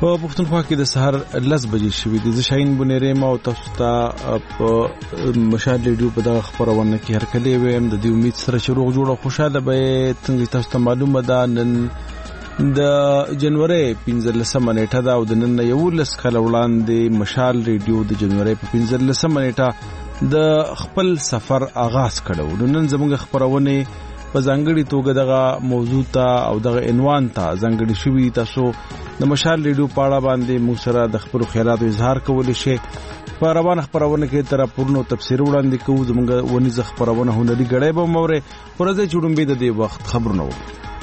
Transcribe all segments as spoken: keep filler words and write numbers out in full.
په پښتونخوا کې د سحر لس بجې شوې دي. زه شاهین بنيري ما او تاسو ته په مشال ریډیو په دغه خبرونه کې هرکلی ویم. د دې امید سره چې روغ جوړ او خوشاله به څنګه تاسو ته معلومه ده. نن د جنوري پنځلسمه نیټه ده او د نن یولس کاله وړاندې مشال ریډیو د جنوري په پنځلسمه نیټه د خپل سفر آغاز کړو. نن زموږ خبرونه په ځانګړي توګه دغه موضوع ته او دغه عنوان ته ځانګړي شوي. تاسو د مشال ریډیو په اړه باندې موږ سره د خپل خیالاتو اظهار کولی شئ. په روانه خبرونه کې تر پورنو تفسیر وړاندې کوو. زموږ ونیزه خبرونه هنري غړې به مورې ورځې چوډمبې د دې وخت خبرونه وو.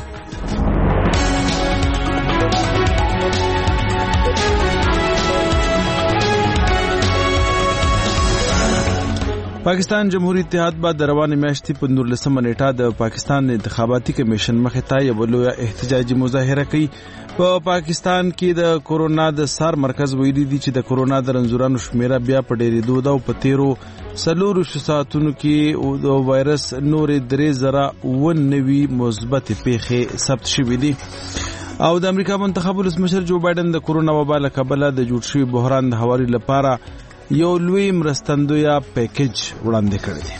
پاکستان جمهوریت اتحاد بعد روانه میاشتې په نولسمه نیټه د پاکستان انتخاباتي کمیشن مخې ته یو لوی احتجاجي مظاهره کوي. په پاکستان کې د کورونا د سار مرکز ویلي دي چې د کورونا د رنځورانو شمیره بیا په ډېرېدو ده او په تیرو څلورو ساعتونو کې د وایرس نورې درې زره اوه نوي مثبت پیښې ثبت شوې دي. او د امریکا منتخب ولسمشر جو بایدن د کورونا وبا له کبله د جوړ شوي بحران د هواري لپاره یو لوی مرستندویه پیکیج وړاندې کړی دی.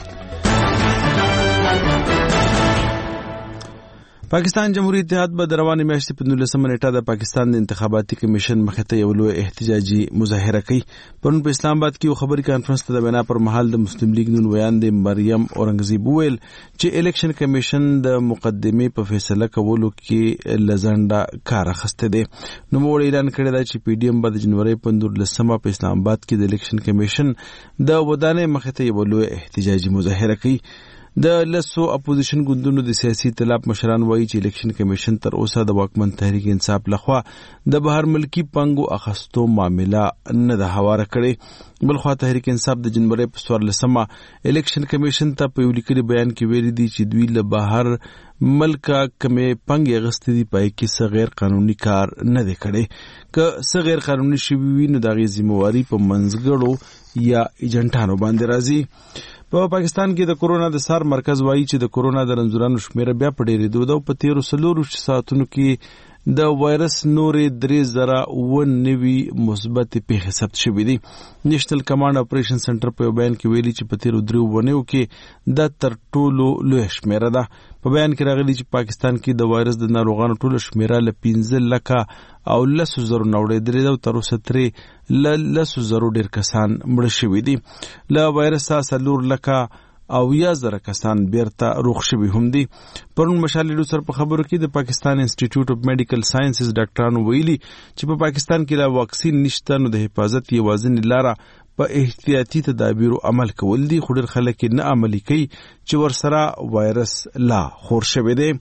پاکستان جمهوریت اتحاد به د روانې میاشتې په نولسمه نیټه د پاکستان د انتخاباتي کمیشن مخې ته یو لوی احتجاجي مظاهره کوي. پرون په اسلام آباد کې یو خبري کانفرنس ته د وینا پر مهال د مسلم لیگ نون ویاند مریم اورنګزیب وویل چې الیکشن کمیشن د مقدمې په فیصله کولو کې لزنده کار اخیستی دی. نوموړي اعلان کړی دی چې پی ډي ایم به د جنوري په نولسمه په اسلام آباد کې د الیکشن کمیشن د ودانۍ مخې ته یو لوی احتجاجي مظاهره کوي. د لسو اپوزیشن ګوندونو د سیاسي ائتلاف مشران وایي چې الیکشن کمیشن تر اوسه د واکمن تحریک انصاف لخوا د بهر ملکی پنګو اخستو معامله نه ده هواره کړې. بلخوا تحریک انصاف د جنوري په څوارلسمه الیکشن کمیشن ته په یو لیکلي بیان کې ویلي دي چې دوی له بهر ملکه کمې پنګې اخیستې دي، پای کې څه غیر قانوني کار نه دی کړی. که څه غیر قانوني شوي وي نو د هغې ذمہواري په منځګړو یا ایجنټانو باندې راځي. په پاکستان کې د کورونا د سار مرکز وایي چې د کورونا د رنځورانو شمیره بیا په ډېرېدو ده او په تیرو څلورو ساعتونو کې د وایرس نورې درې زره اوه نوي مثبت پیښې ثبت شوې دي. نیشنل کمانډ اپریشن سنټر په یو بیان کې ویلي چې په تیرو دریو اونیو کې دا تر ټولو لویه شمیره ده. په بیان کې راغلي چې پاکستان کې د وایرس د ناروغانو ټوله شمیره له پنځه لکه او لسو زرو نه وړېدلې ده او تر اوسه ترې له لسو زرو ډېر کسان مړه شوي دي. له وایرسه څلور لکه او یا زره کسان بیرته روغ شوي هم دي. پرون مشال ریډیو سره په خبرو کې د پاکستان انسټیټیوټ اف میډیکل ساینسز ډاکټرانو ویلي چې په پاکستان کې لا واکسین نشته نو د حفاظت یوازینۍ لاره په احتیاطي تدابیرو عمل کول دي، خو ډېر خلک یې نه عملي کوي چې ورسره وایرس لا خور شوی دی.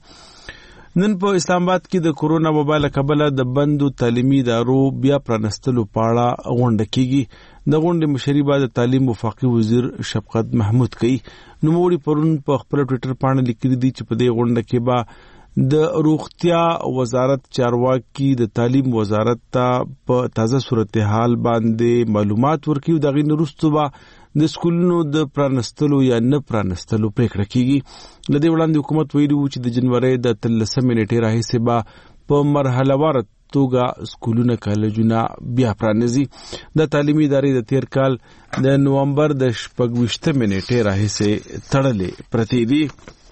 نن په اسلام آباد کې د کورونا وبا له کبله د بندو تعلیمي ادارو بیا پرانستلو په اړه غونډه کیږي. د غونډې مشري به د تعلیم وفاقي وزیر شفقت محمود کوي. نوموړي پرون په خپل ټویټر باندې لیکلي دي چې په دې غونډه کې به د روغتیا وزارت چارواکي د تعلیم وزارت ته په تازه صورتحال باندې معلومات ورکړي او دغه وروسته به د سکولونو د پرانستلو یا نه پرانستلو پریکړه کیږي. له دې وړاندې حکومت ویلي و چې د جنوري د اتلسمې نیټې راهیسې به په مرحله وار توګه سکولونه کالجونه بیا پرانیزي. د تعلیمي ادارې د تیر کال د نومبر د شپږویشتمې نیټې راهیسې تړلې پرتې دي.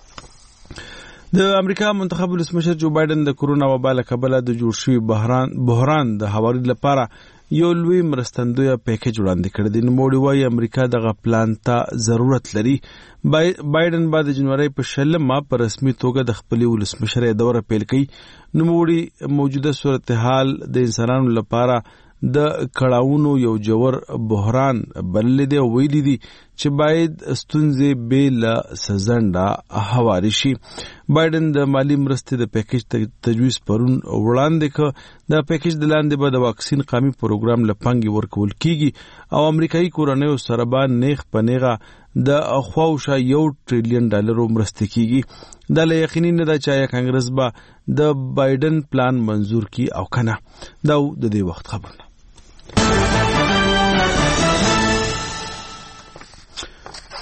د امریکا منتخب ولسمشر جو بایدن د کورونا وبا له کبله د جوړ شوي بحران بحران د هواري لپاره یو لوی مرستندویه پیکیج وړاندې کړی دی. نوموړي وایي امریکا دغه پلان ته ضرورت لري. بایدن به د جنوري په شلمه په رسمي توګه د خپلې ولسمشرۍ دوره پیل کړي. نوموړي موجوده صورتحال د انسانانو لپاره د کړاوونو یو جوړ بحران بللی دی او ویلي دي چې باید ستونزې بې له سزنده هواري شي. بایدن د مالی مرستې د پیکیج تجویز پرون وړاندې کړ. دا پیکیج د لاندې به د واکسین قومي پروګرام له پانګې ورکول کیږي او امریکایي کورنیو سره به نیغ په نیغه د خواوشا یو ټریلیون ډالرو مرستې کیږي. دا له یقیني نه ده چې آیا کانګرس به د بایدن پلان منظور کړي او کنه. دا د دې وخت خبرونه.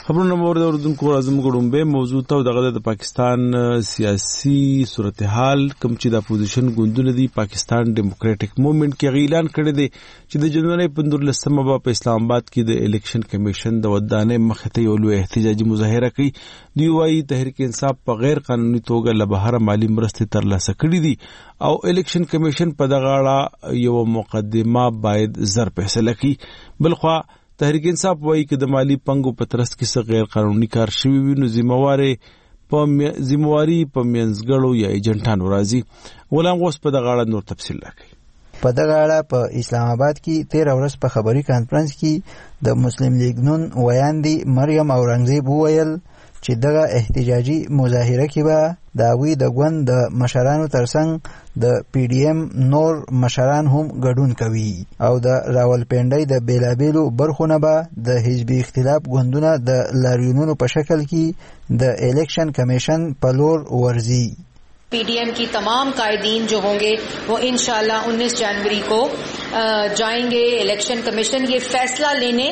خبرونه مورد اوردونکو اعظم ګړومبه موضوع ته دغه د پاکستان سیاسي صورتحال کوم چې د اپوزیشن ګوندونه دي پاکستان ډیموکراټک موومېنټ کې اعلان کړی دی چې د جنوري پنځلسمه په اسلام آباد کې د الیکشن کمیشن د ودانې مخې ته یو لوی احتجاجي مظاهره کوي. دوی وايي تحریک انصاف په غیر قانوني توګه له بهر مالی مرستې ترلاسه کړې دي او الیکشن کمیشن په دغه اړه یو مقدمه باید زر فیصله کړي. بلخوا تحریک انصاف وایي چې د مالی پنګو په ترڅ کې څه غیر قانوني کار شوی وي نو ذمہواري په ذمہواري په منځګړو یا ایجنټانو راځي. غلام غوث په دغه اړه نور تفصیل راکړي. په دغه اړه په اسلام آباد کې تیر ورځ په خبري کانفرنس کې د مسلم لیگ نون ویاندې مریم اورنګزیب وویل چې دغه احتجاجي مظاهره کې به د هغوی د ګوند د مشرانو ترڅنګ د پی ډي ایم نور مشران هم ګډون کوي او د راولپنډۍ د بیلابیلو برخو نه به د حزبي اختلاف ګوندونه د لاریونونو په شکل کې د الیکشن کمیشن په لور ورځي. پی ڈی ایم کی تمام قائدین جو ہوں گے وہ انشاءاللہ انیس جنوری کو جائیں گے الیکشن کمیشن یہ فیصلہ لینے.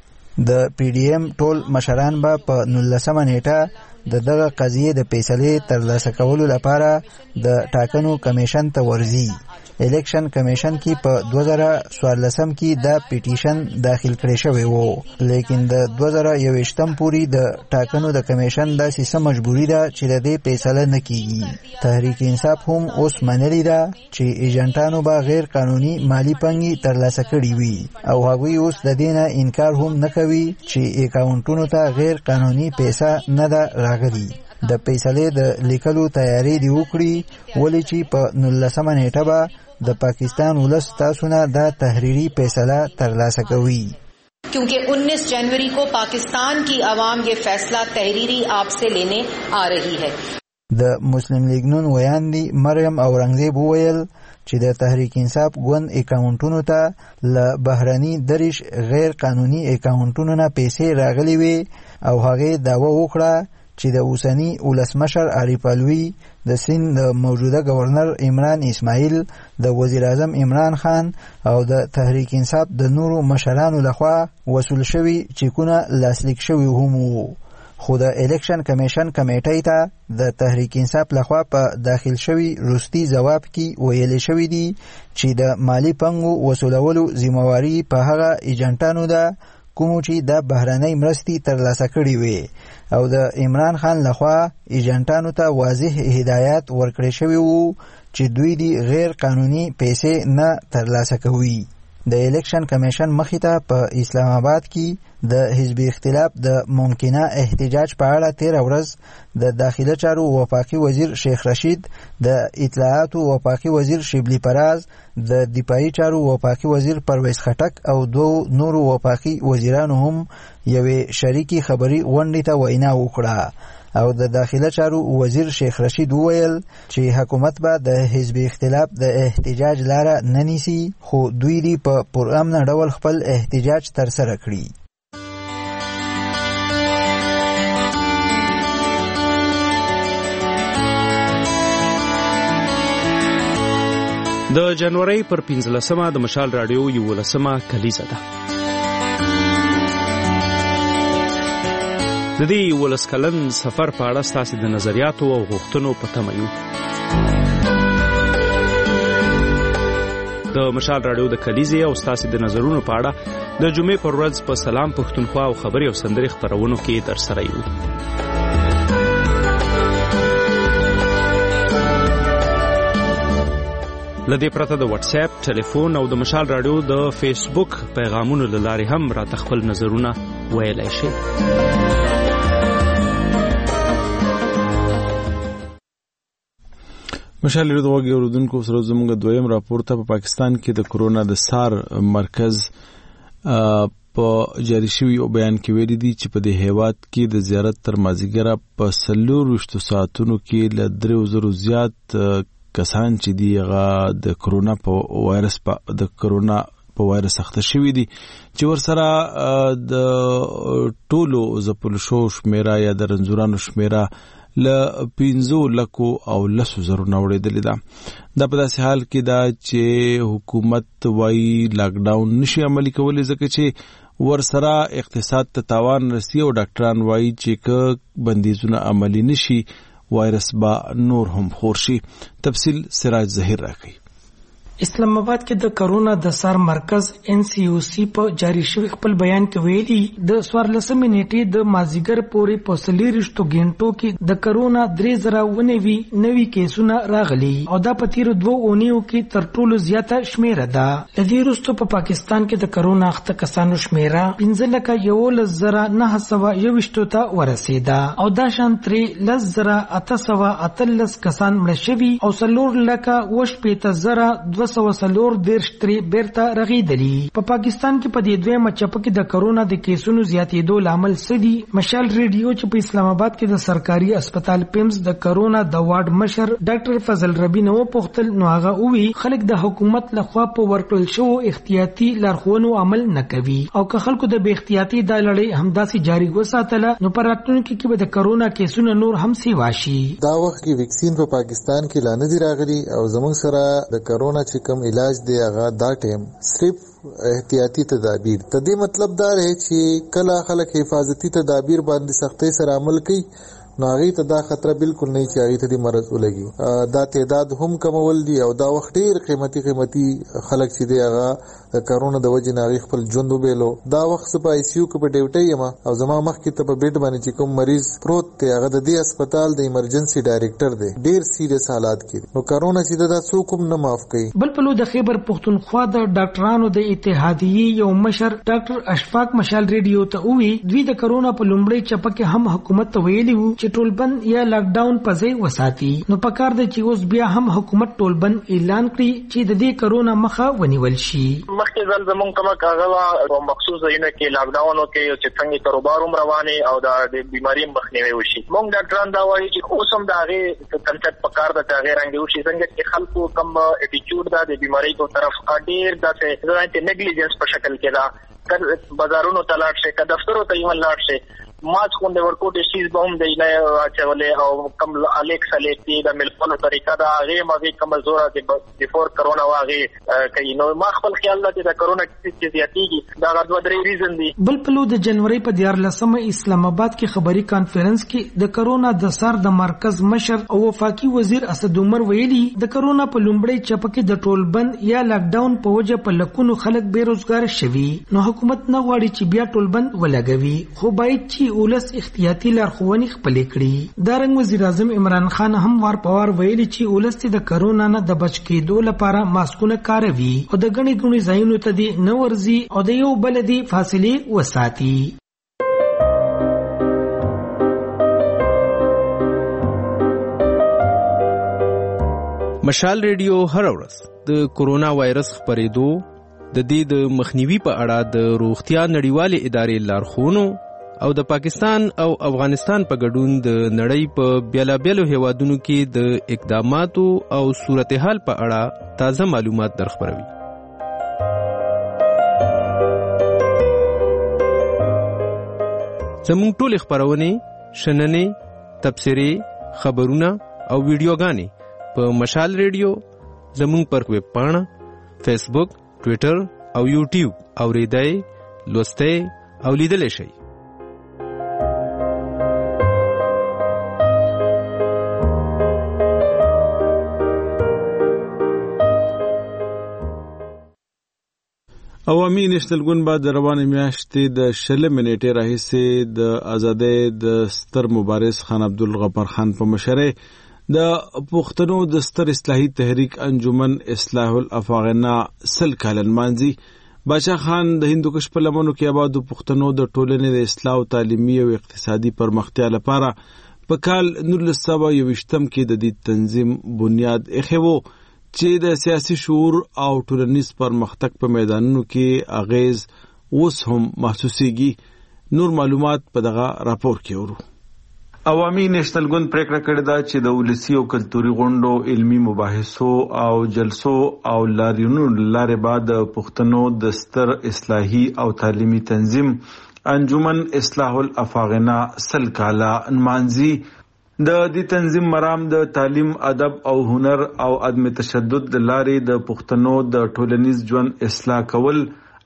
د پی ډي ایم ټول مشران به په نولسمه نیټه د دغه قضیې د فیصلې ترلاسه کولو لپاره د ټاکنو کمیشن ته ورځي. الیکشن کمیشن کې په دوه زره څوارلسم کې دا پیټیشن داخل کړی شوی وو لیکن د دوه زره یوویشتم پورې د ټاکنو د کمیشن داسې څه مجبوري ده چې د دې فیصله نه کیږي. تحریک انصاف هم اوس منلې ده چې ایجنټانو به غیر قانوني مالی پنګي ترلاسه کړي وي او هغوی اوس د دې نه انکار هم نه کوي چې اکاونټونو ته غیر قانوني پیسې نه ده راغلي. د فیصلې د لیکلو تیاری دی وکړي ولې چې په نولسمه نیټه به د پاکستان ولس تاسو نه دا تحریری فیصله ترلاسه کوي. کیونکہ انیس جنوری کو پاکستان کی عوام یہ فیصلہ تحریری آپ سے لینے آ رہی ہے. د مسلم لیگ نون ویاندې مریم اورنګزیب وویل چې د تحریک انصاف ګوند اکاونټونو ته له بهرني دریش غیر قانوني اکاونټونو نه پیسې راغلي وي او هغه دعوه وکړه چې د اوسنی ولسمشر عارف الوی د سند د موجوده گورنر عمران اسماعیل د وزیر اعظم عمران خان او د تحریک انصاف د نورو مشرانو لخوا وصول شوی چیکونه لاسلیک شوی هم وو. خو د الیکشن کمیشن کمیټې ته د تحریک انصاف لخوا په داخل شوی روستي جواب کې ویل شوی دی چې د مالی پنګو وصولولو ذمہواری په هغه ایجنټانو ده کوم چې د بهرنۍ مرستې ترلاسه کړي وي او د عمران خان لخوا ایجنټانو ته واضح هدایت ورکړی شوی وو چې دوی دی غیر قانوني پیسې نه ترلاسه کوي. د الیکشن کمیشن مخې ته په اسلام آباد کې د حزبي اختلاف د ممکنه احتجاج په اړه تیر ورځ د داخله چارو وفاقي وزیر شیخ رشید، د اطلاعاتو وفاقي وزیر شبلی پراز، د دفاعي چارو وفاقي وزیر پرویز خټک او دو نورو وفاقي وزیرانو هم یوې شریکي خبري غونډې ته وینا وکړه او د داخله چارو وزیر شیخ رشید وویل چې حکومت به د حزبي اختلاف د احتجاج لاره نه نیسي خو دوی دی په پرامن ډول خپل احتجاج ترسره کړي. د جنوري پر پنځلسمه د مشال رادیو یولسمه کلیزه ده. د دې ولس کلن سفر په اړه ستاسو د نظریاتو او غوښتنو په تمه یو. د مشال رادیو د کلیزې او ستاسو د نظرونو په اړه د جمعې پر ورځ په سلام پښتونخوا او خبري او سندري خبرونو کې ترسره یو. لدې پرته د واتس اپ، ټلیفون او د مشال رادیو د فیسبوک پیغامونو له لارې هم را تخپل نظرونه ویلای شي. مشال رادیو وګړي اوردونکو سره زموږ دویم راپور ته په پا پاکستان کې د کرونا د سار مرکز په جاری شوی او بیان کې ویلي دي چې په دې هیواد کې د زیارت تر مازیګره په څلور ویشتو ساعتونو کې له درې زرو زیات کسان چې دی هغه د کرونا په وایرس په د کرونا په وایرس اخته شوی دي چې ورسره د ټولو ځپل شو شمیره یا د رنځورانو شمیره ل پنځو لکو او لسو زرو نوړېدلې ده. دا په داسې حال کې دا چې حکومت وايي لاک ډاون نشي عملي کولی ځکه چې ورسره اقتصاد ته تاوان رسي او ډاکټران وایي چې که بندیزونه عملي نشي وایرس به نور هم خور شي. تفصیل سراج ظهیر راکوي. اسلام آباد کې د کرونا د سر مرکز ان سی او سی په جاری شوی خپل بیان کې ویلي د څوارلسمې نیټې د مازیګر پورې په څلېرویشتو غنټو کې د کرونا درې زره نوي نوي کیسونه راغلي او دا په تیرو دوو اونیو کې تر ټولو زیاته شمیره ده. له دې وروسته په پاکستان کې د کرونا اخته کسانو شمیره پنځه لکه یولس زره نهه سوه یوویشتو ته ورسېده او دا شان ترې لس زره اته سوه اتلس کسان مړه شوي او څلور لکه اووه شپېته زره دوه سوه څلور دېرش ترې بیرته رغېدلي. په پاکستان کې په دې دویمه چپه کې د کرونا د کیسونو زیاتېدو لامل څه دي؟ مشال ریډیو چې په اسلام آباد کې د سرکاري اسپتال پیمز د کرونا د واډ مشر ډاکټر فضل ربی نو پوښتل نو هغه ووی خلک د حکومت لخوا په ورکړل شوو احتیاطي لارښوونو عمل نه کوي او که خلکو د بې احتیاطي دا لړۍ همداسې جاري وساتله نو په راتلونکي کې به د کرونا کیسونه نور هم سیوا شي. دا وخت کې ویکسین په پاکستان کې لا نه دی راغلی او زموږ سره د کرونا چې کوم علاج دی هغه دا ټیم صرف احتیاطي تدابیر ته دی. مطلب دا رہے چې کله خلک حفاظتي تدابیر باندې سختۍ سره عمل کوي نو هغې ته دا خطره بالکل نه چې هغې ته دې مرض ولګي. دا تعداد هم کمول دي او دا وخت ډېر قیمتي قیمتي خلک چې دی هغه د کرونا د وجې نه هغې خپل ژوند وبیلو. دا وخت زه په آی سی یو کې په ډیوټۍ یم او زما مخکې ته په بیډ باندې چې کوم مریض پروت دی هغه د دې اسپتال د ایمرجنسي ډایرکټر دی. ډېر سیریس حالات کې نو کرونا چې دا څوک هم نه معاف کوي. بل پلو د خیبر پښتونخوا د ډاکټرانو د اتحادیې یو مشر ډاکټر اشفاق مشال ریډیو ته ووی دوی د کرونا په لومړۍ چپه کې هم حکومت ته ویلي وو چې ټولبند یا لاک ډاون په ځای وساتي نو پکار دی چې اوس بیا هم حکومت ټولبند اعلان کړي چې د دې کرونا مخه ونیول شي. مخکې ځل زمونږ کومه کاغه په مخصوص ځایونو کې لاک ډاون وکړي چې څنګه کاروبار هم رواني او د بیماري مخنیوي وشي. موږ ډاکټران دا وایي چې اوس هم د هغې کنسپټ پکار ده چې هغې رنګ وشي څنګه چې خلکو کم اټیچیوډ ده د بیمارۍ په طرف ډېر داسې نیګلیجنس په شکل کې ده. بازارونو ته لاړ شي که دفترو ته یې لاړ شي ماسک غوندې ورکوټې شیز به هم دی نه اچولې او کم الیکس الیک دی د ملپلو طریقه ده هغې هم هغې کمه زوره د بیفور کرونا و هغې کوي. نو ما خپل خیال ده چې د کرونا چې زیاتېږي دا هغه دوه درې ریزن دي. بل پلو د جنورۍ په دیارلسمه اسلام آباد کې خبري کانفرنس کې د کرونا د سر د مرکز مشر او وفاقي وزیر اسد عمر ویلي د کرونا په لومړۍ چپه کې د ټولبند یا لاک ډاون په وجه په لکونو خلک بیروزګار شوي نو حکومت نه غواړي چې بیا ټولبند ولګوي خو باید چې ولس احتیاطي لارښوونې خپلې کړي. دارنګ وزیر اعظم عمران خان هم وار په وار ویلي چې ولس د کرونا نه د بچ کېدو لپاره ماسکونه کاروي او د ګڼې ګڼې ځایونو ته دې نه ورځي او د یو بل دې فاصلې وساتي. مشال ریډیو هر ورځ د کرونا وایرس خپرېدو د دې د مخنیوي په اړه د روغتیا نړیوالې ادارې لارښوونو او د پاکستان او افغانستان په ګډون د نړۍ په بیلابیلو هیوادونو کې د اقداماتو او صورتحال په اړه تازه معلومات درخبروي. زموږ ټولې خپرونې، شننې، تبصرې، خبرونه او ویډیوګانې په مشال ریډیو زموږ پر ویب پاڼه، فیسبوک، ټویټر او یوټیوب اوریدای، لوستای او لیدلی شئ. عوامي نېشنل ګوند به د روانې میاشتې د شلمې نیټې راهیسې د ازادۍ د ستر مبارز خان عبدالغفار خان په مشرۍ د پښتنو د ستر اصلاحي تحریک انجمن اصلاح الافاغنا سل کاله نمانځي. باچا خان د هندوکش په لمنو کې آبادو پښتنو د ټولنې د اصلاح او تعلیمي او اقتصادي پرمختیا لپاره په کال نولس سوه یوویشتم کې د دې تنظیم بنیاد ایښی و چې د سیاسي شعور او ټولنیز پرمختګ په میدانونو کې اغیز اوس هم محسوسیږي. نور معلومات په دغه راپور کې ورو. عوامي نېشنل ګوند پریکړه کړې ده چې د ولسي او کلتوري غونډو، علمي مباحثو او جلسو او لاریونونو لارې بعد د پښتنو د ستر اصلاحي او تعلیمي تنظیم انجمن اصلاح الافاغنا سل کاله نمانځي. د دې تنظیم مرام د تعلیم، ادب او هنر او عدم تشدد د لارې د پښتنو د ټولنیز ژوند اصلاح کول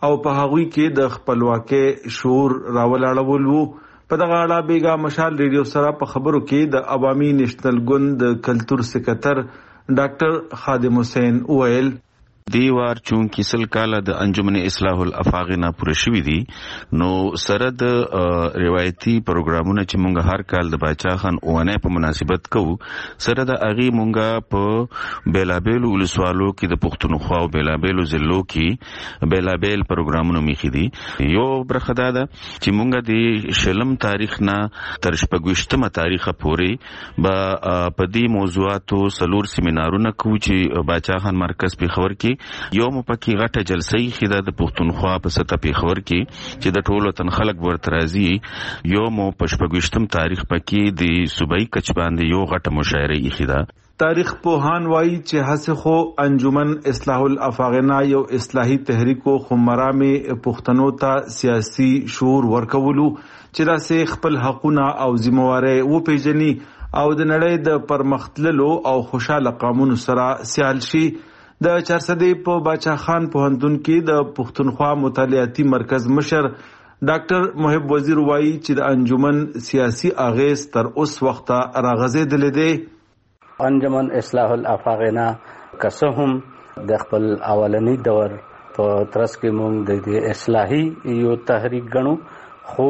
او په هغوی کې د خپلواکۍ شعور راولاړول وو. په دغه اړه بیګا مشال ریډیو سره په خبرو کې د عوامي نېشنل ګوند د کلتور سکرټر ډاکټر خادم حسین وویل دیوار چون کې سل کاله د انجمن اصلاح الافاق نه پوره شوې دي نو سره د روایتي پروګرامونه چې مونږ هر کال د باچا خان اوانه په مناسبت کوو سره د اغي مونږه په بیلابل ولسوالو کې د پښتونخوا او بیلابل ضلعو کې بیلابل پروګرامونه میخي دي. یو برخه دا ده چې مونږ د شلم تاریخ نه تر شپږویشتمه تاریخه پورې به په دې موضوعاتو سلور سیمینارونه کوو چې باچا خان مرکز په خبر کې یو مپکی غټه جلسه خیدا د پښتونخوا په سطح پیښور کې چې د ټولو تن خلک ورته راځي یو مو پښپګوشتم تاریخ پکې د صوبایي کچ باندې یو غټه مشاعره خیدا. تاریخ پوهان وایي چې هڅه خو انجمن اصلاح الافاغنا یو اصلاحي تحریکو خمرامه پښتنو ته سیاسي شعور ورکولو چې داسې خپل حقونه او ذمہواري و پیژني او د نړۍ د پرمختللو او خوشاله قانون سره سیال شي. د چارسدې په باچا خان پوهنتون کې د پښتونخوا مطالعاتي مرکز مشر ډاکټر محب وزیر وایي چې د انجمن سیاسي اغیز تر اوس وخته راغځېدلې دی. انجمن اصلاح الافاغنا کسهم د خپل اولنی دور په ترڅ کې موږ د اصلاحي یو تحریک غنو خو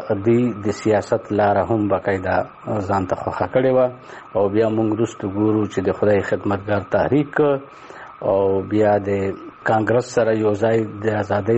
د سیاست لار هم باقاعده ځان ته خوخه کړې و او بیا موږ رستو ګورو چې د خدای خدمتګار تحریک او بیا د کانګرس سره یو ځای د ازادۍ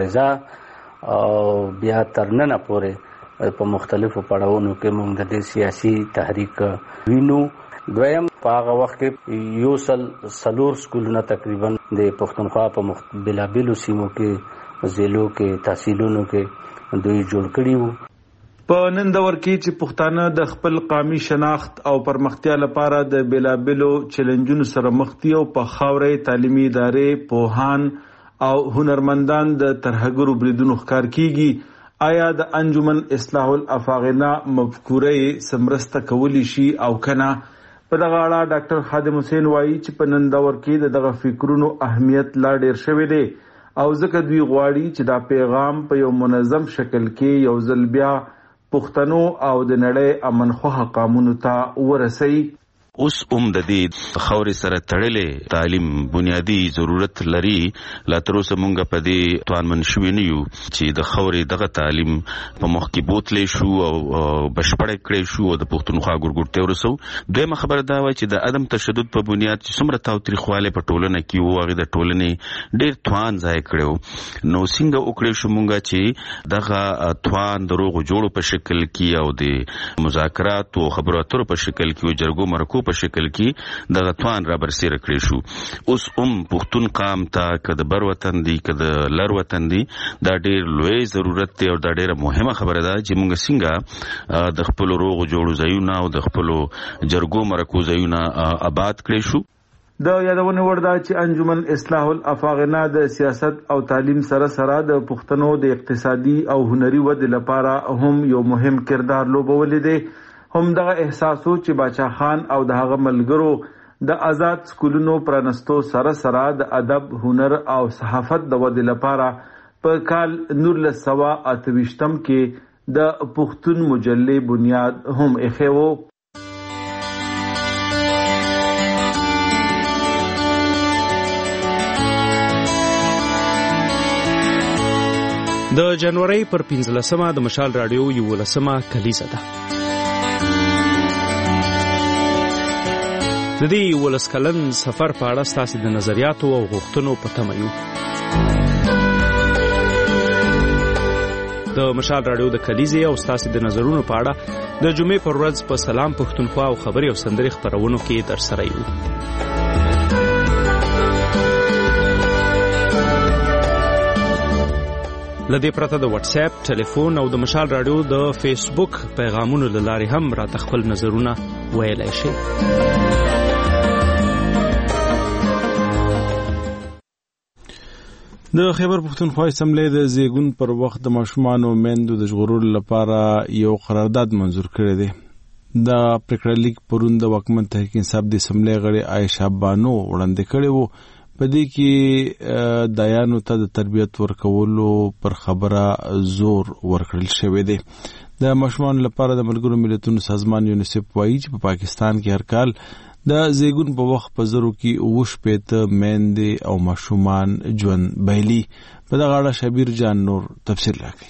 مبارزه او بیا تر نن پورې په مختلفو پړاوونو کې موږ د دې سیاسي تحریک وینو. دویم په هغه وخت کې یو سل سلور سکولونه تقریبا د پښتونخوا په بلابلو سیمو کې ضلعو کې تحصیلونو کې دوی جوړ کړي وو. په نن دور کې چې پښتانه د خپل قومي شناخت او پرمختیا لپاره د بیلابلو چیلنجونو سره مخ دي او په خاورې تعلیمي ادارې پوهان او هنرمندان د ترهګرو بریدونو ښکار کیږي. آیا د انجمن اصلاح الافاغنا مفکورې سمرسته کولی شي او کنه؟ په دغه اړه ډاکټر خادم حسین وایي چې په نن دور کې دغه فکرونو اهمیت لا ډیر شوی دی او ځکه دوی غواړي چې دا پیغام په یو منظم شکل کې یو ځل بیا پښتنو او د نړۍ امنخواه قانون ته ورسي. اوس هم د دې خوري سره تړلې تعلیم بنیادی ضرورت لري. لا تر اوسه مونږ په دې توان منشوي نه یو چې د خوري دغه تعلیم په مخ کې بوتلې شو او بشپړې کړې شو او د پښتونخوا ګورګورته ورسو. دویمه خبره دا و چې د عدم تشدد په بنیاد چې څومره تاوتریخواله په ټولنه کې وو هغه د ټولنې ډېر توان ځای کړو. نو څنګه وکړې شو مونږ چې دغه توان دروغ جوړو په شکل کې او د مذاکرات او خبرو اترو په شکل کې او جرګو مرکو په شکل کې د غتوان را برسېره کړی شو. اوس هم پښتون قام ته کده بر وطن دی کده لر وطن دی دا ډېر لوی ضرورت دی او دا ډېره مهمه خبره ده چې موږ څنګه د خپل روغ جوړو ځایونه او د خپل جرګو مرکو ځایونه آباد کړی شو. د یادونه وړ ده چې انجمن اصلاح الافاغنا د سیاست او تعلیم سره سره د پښتنو د اقتصادي او هنري ودې لپاره هم یو مهم کردار لوبولی دی. هم دغه احساسو چې باچا خان او د هغه ملګرو د آزاد سکولونو پرانستو سره سره د ادب هنر او صحافت د ودې لپاره په کال نولس سوه اته ویشتم کې د پښتون مجلې بنیاد هم ایښی و. د جنوري پر پنځلسمه د مشال رادیو یولسمه کلیزه ده. د دې ولس کلن سفر په اړه ستاسو د نظریاتو او غوښتنو په تمه یو. د مشال رادیو د کلیزې او ستاسو د نظرونو په اړه د جمعې پر ورځ په سلام پښتونخوا او خبري او سندري خبرونو کې در سره یو. لدې پرته د واتس اپ، ټلیفون او د مشال رادیو د فیسبوک پیغامونو لارې هم را تخپل نظرونه ویلای شي. د خیبر پښتونخوا اسمبلی د زیږون پر وخت د ماشومانو میندو د ژغورلو لپاره یو قرارداد منظور کړی دی. د پریکړه لیک پرون د واکمن تحریک انصاف د اسمبلی غړي عایشه بانو وړاندې کړی وو. په دې کې دایانو ته د تربیت ورکولو پر خبره زور ورکړل شوی دی. د ماشومان لپاره د ملګرو ملتونو سازمان یونیسف وایي چې په پا پاکستان کې هر کال د زیګون په وخت په زرو کې اوه شپېته میندې او ماشومان ژوند بایلي. په دغه اړه شبیر جان نور تفصیل راکړي.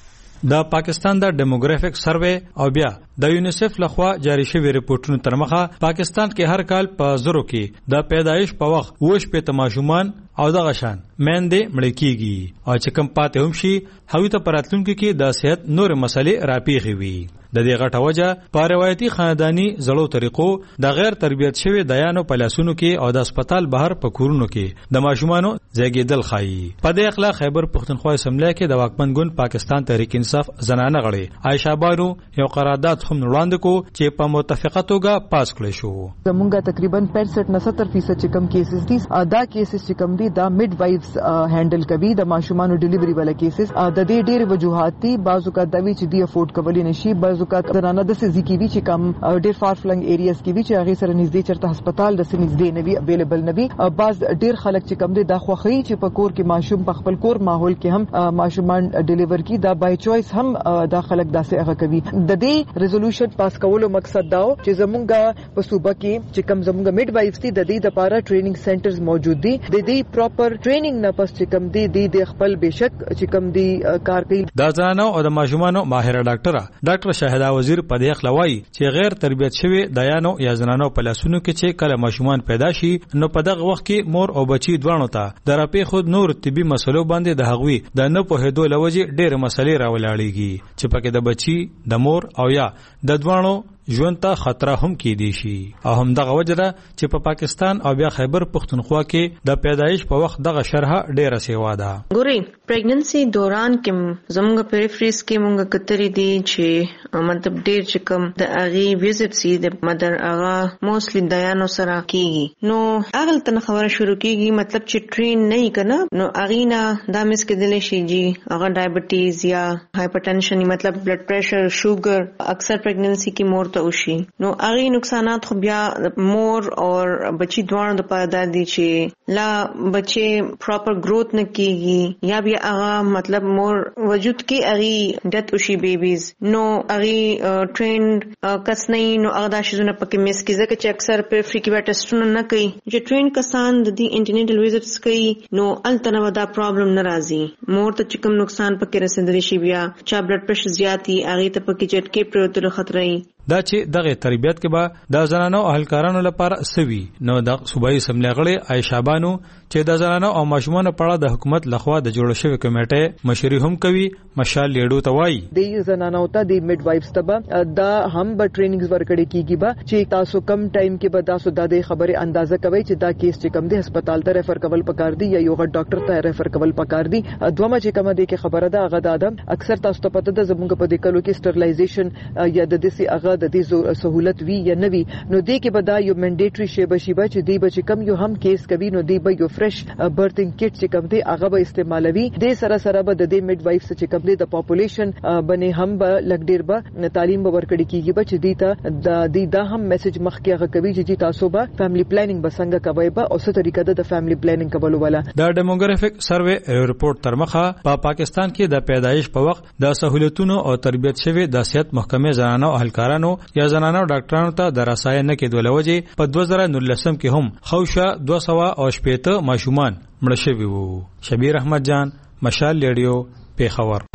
د پاکستان د ډیموګرافیک سروې او بیا د یونیسف لخوا جاری شوی ریپورتونو تر مخه پاکستان کې هر کال په زرو کې د پیدایش په وخت اوه شپېته ماشومان او دغه شان میندې مړې کیږي او چې کم پاتې هم شي هغوی ته په راتلونکي کې د صحت نور مسلې راپېښې وي. د دې غټه وجه په روایتي خاندانی زړو طریقو د غیر تربیت شوی دایانو په لاسونو کې او د هسپتال بهر په کورونو کې د ماشومانو زیږیدل ښایي. په دې اخلا خیبر پښتونخوا اسمبلی کې د واکمن ګوند پاکستان تحریک انصاف زنانه غړي عائشہ بانو یو قرارداد هم وړاندې کو چې په متفقه توګه پاس کړی شو. زمونږه تقریبا پینسٹھ نه ستر فیصد چې کم کیسز دي دا کیسز چې کم دي دا میډ وایفز هینډل کوي د ماشومانو ډیلیوري والا کیسز. د دې ډېر وجوهات دي. بعضو کا دوی چې دی افورډ کولی نشي، بعضو کا زنانه د سزي کې وی چې کم ډېر فار فلنګ ایریاز کې وی چې هغه سره نږدې چرته هسپتال د نږدې نه وی اویلیبل نه وی. بعض ډېر خلک چې کم دي دا خوخی چې په کور کې ماشوم په خپل کور ماحول کې هم ماشومان ډیلیور کی دا بای چويس هم دا خلک داسې هغه کوي. د دې ریزولوشن پاس کولو مقصد دا چې زمونږه په صوبه کې چې کم زمونږه میډ وایفز دي د دې لپاره ټریننګ سنټرز موجود دي. د دې پراپر ټریننګ نه پس چې کم دي د خپل بشک چې کم دي کار کوي. د ځانو او د ماشومانو ماهر ډاکټر ډاکټر شاهدا وزیر په دې خلوي چې غیر تربیت شوی دایانو یا زنانو په لاسونو کې چې کله ماشومان پیدا شي نو په دغه وخت کې مور او بچي دواړو ته د راپې خود نور طبي مسلو باندې د هغوی د نه پوهېدو لوجې ډېر مسلې راولاړېږي چې پکې د بچي د مور او یا د دواړو ژوند ته خطر هم کېدی شي. او هم دغه وجه ده چې په پا پاکستان او بیا خیبر پښتونخوا کې د پیدایش په وخت دغه شرحه ډیره سیوا ده. ګوري پریګننسي دوران کې زموږ پیریفریز کې مونږ کتري دي چې مطلب ډیر چې کوم د اغي ویزټ سي د مدر اغا موستلی دایانو سره کیږي نو اغل تن خبره شروع کیږي مطلب چې ټرین نه کنه نو اغینا دا مس کې دلې شي جی اغا ډایبټیز یا هایپرټنشن مطلب بلډ پریشر شوګر اکثر پریګننسي کې مور وشي نو اغه نقصانات خو بیا مور اور بچی دوانو د پاره د دي چې لا بچي پراپر گروث نه کیږي یا بیا اغه مطلب مور وجود کې اغه ډیت وشي بیبیز نو اغه ټرینډ کس نه نو اغه د شزونه پکې مس کیږي چې اکثر په فریکي ټیسټونه نه کوي چې ټرینډ کسان د دې انټرنیټل ویزټس کوي نو التنه ودا پرابلم ناراضي مور ته چې کوم نقصان پکې رسیدلی شي بیا چا بلډ پریشر زیاتی اغه ته پکې چټکي پروتل خطرې دا چې دغه تربیت کې به د زنانو او اهلکارانو لپاره سوي نو د صوبایي اسمبلی غړي عائشہ بانو چې د زنانو او ماشومانو په اړه د حکومت لخوا د جوړ شوی کمیټه مشري هم کوي مشال لیډو ته وایي د زنانو ته د میډ وایفز ته دا هم به ټریننګز ورکړي کیږي به چې تاسو کم ټایم کې به تاسو د دې خبره اندازه کوي چې دا کیس چې کم دی هسپتال ته ریفر کول پکار دی یا یو غټ ډاکټر ته ریفر کول پکار دی. دومره چې کومه دی کې خبره ده هغه د ادم اکثر تاسو ته پته ده زموږ په دې کلو کې سټرلایزیشن یا د دې هغه د دې سہولت وی یا نوی نو دی کې بدا یو منډیټری شی بشي بچ دی بچ کم یو هم کیس کوي نو دی به یو فرش برثینګ کټ چې کم دی هغه به استعمالوي د سره سره به د دې میډ وایفز چې کم دی د پاپولیشن باندې هم به لګ ډیر به تعلیم به ورکړي کیږي بچ دی ته د دې دا هم میسج مخ کې هغه کوي چې تاسو به فیملی پلانینګ به څنګه کوي به او څه طریقه ده د فیملی پلانینګ کولو والا. د ډیموګرافیک سروې ریپورت تر مخه په پاکستان کې د پیدایش په وخت د سہولتونو او تربیت شوی د صحت محکمې زنانو او اهلکارانو یا زنانو ډاکټرانو ته د رسای نه کېدو لوجې په دوه زره نولسم کې هم خوشا دوه سوه او شپېته ماشومان مړه شوي وو. شبیر احمد جان مشال لیډیو پیښور.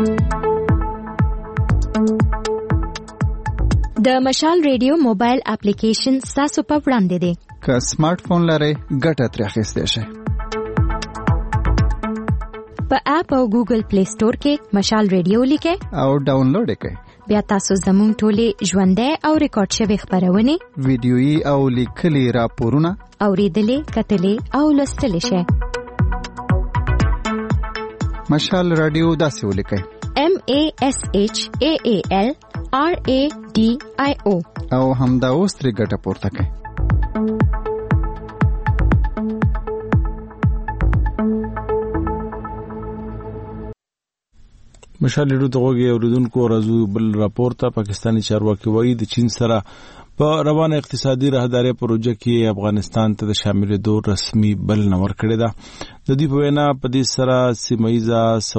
د مشال ریډیو موبایل اپلیکیشن تاسو په وړاندې دی که سمارټ فون لرئ ګټه ترې اخیستی شئ. په اپ او ګوګل پلی سٹور کې مشال ریډیو لیکئ او ډاونلوډ یې کړئ. بیا تاسو زموږ ټولې ژوندۍ او ریکارډ شوي خپرونې ویډیويي او لیکلي راپورونه اورېدلې کتلې او لوستلی شئ. مشال رادیو داسې ولیکئ M A S H A A L R A D I O او همدا اوس ترې ګټه پورته کړئ. مشال لیډو ته وګورئ اوریدونکو راځو بل راپور ته. پاکستاني چارواکي وایي د چین سره په روانه اقتصادي راهداري پروژه کې افغانستان ته د شاملېدو رسمي بلنه ورکړې ده. د دې په وینا په دې سره سیمه‌ییزه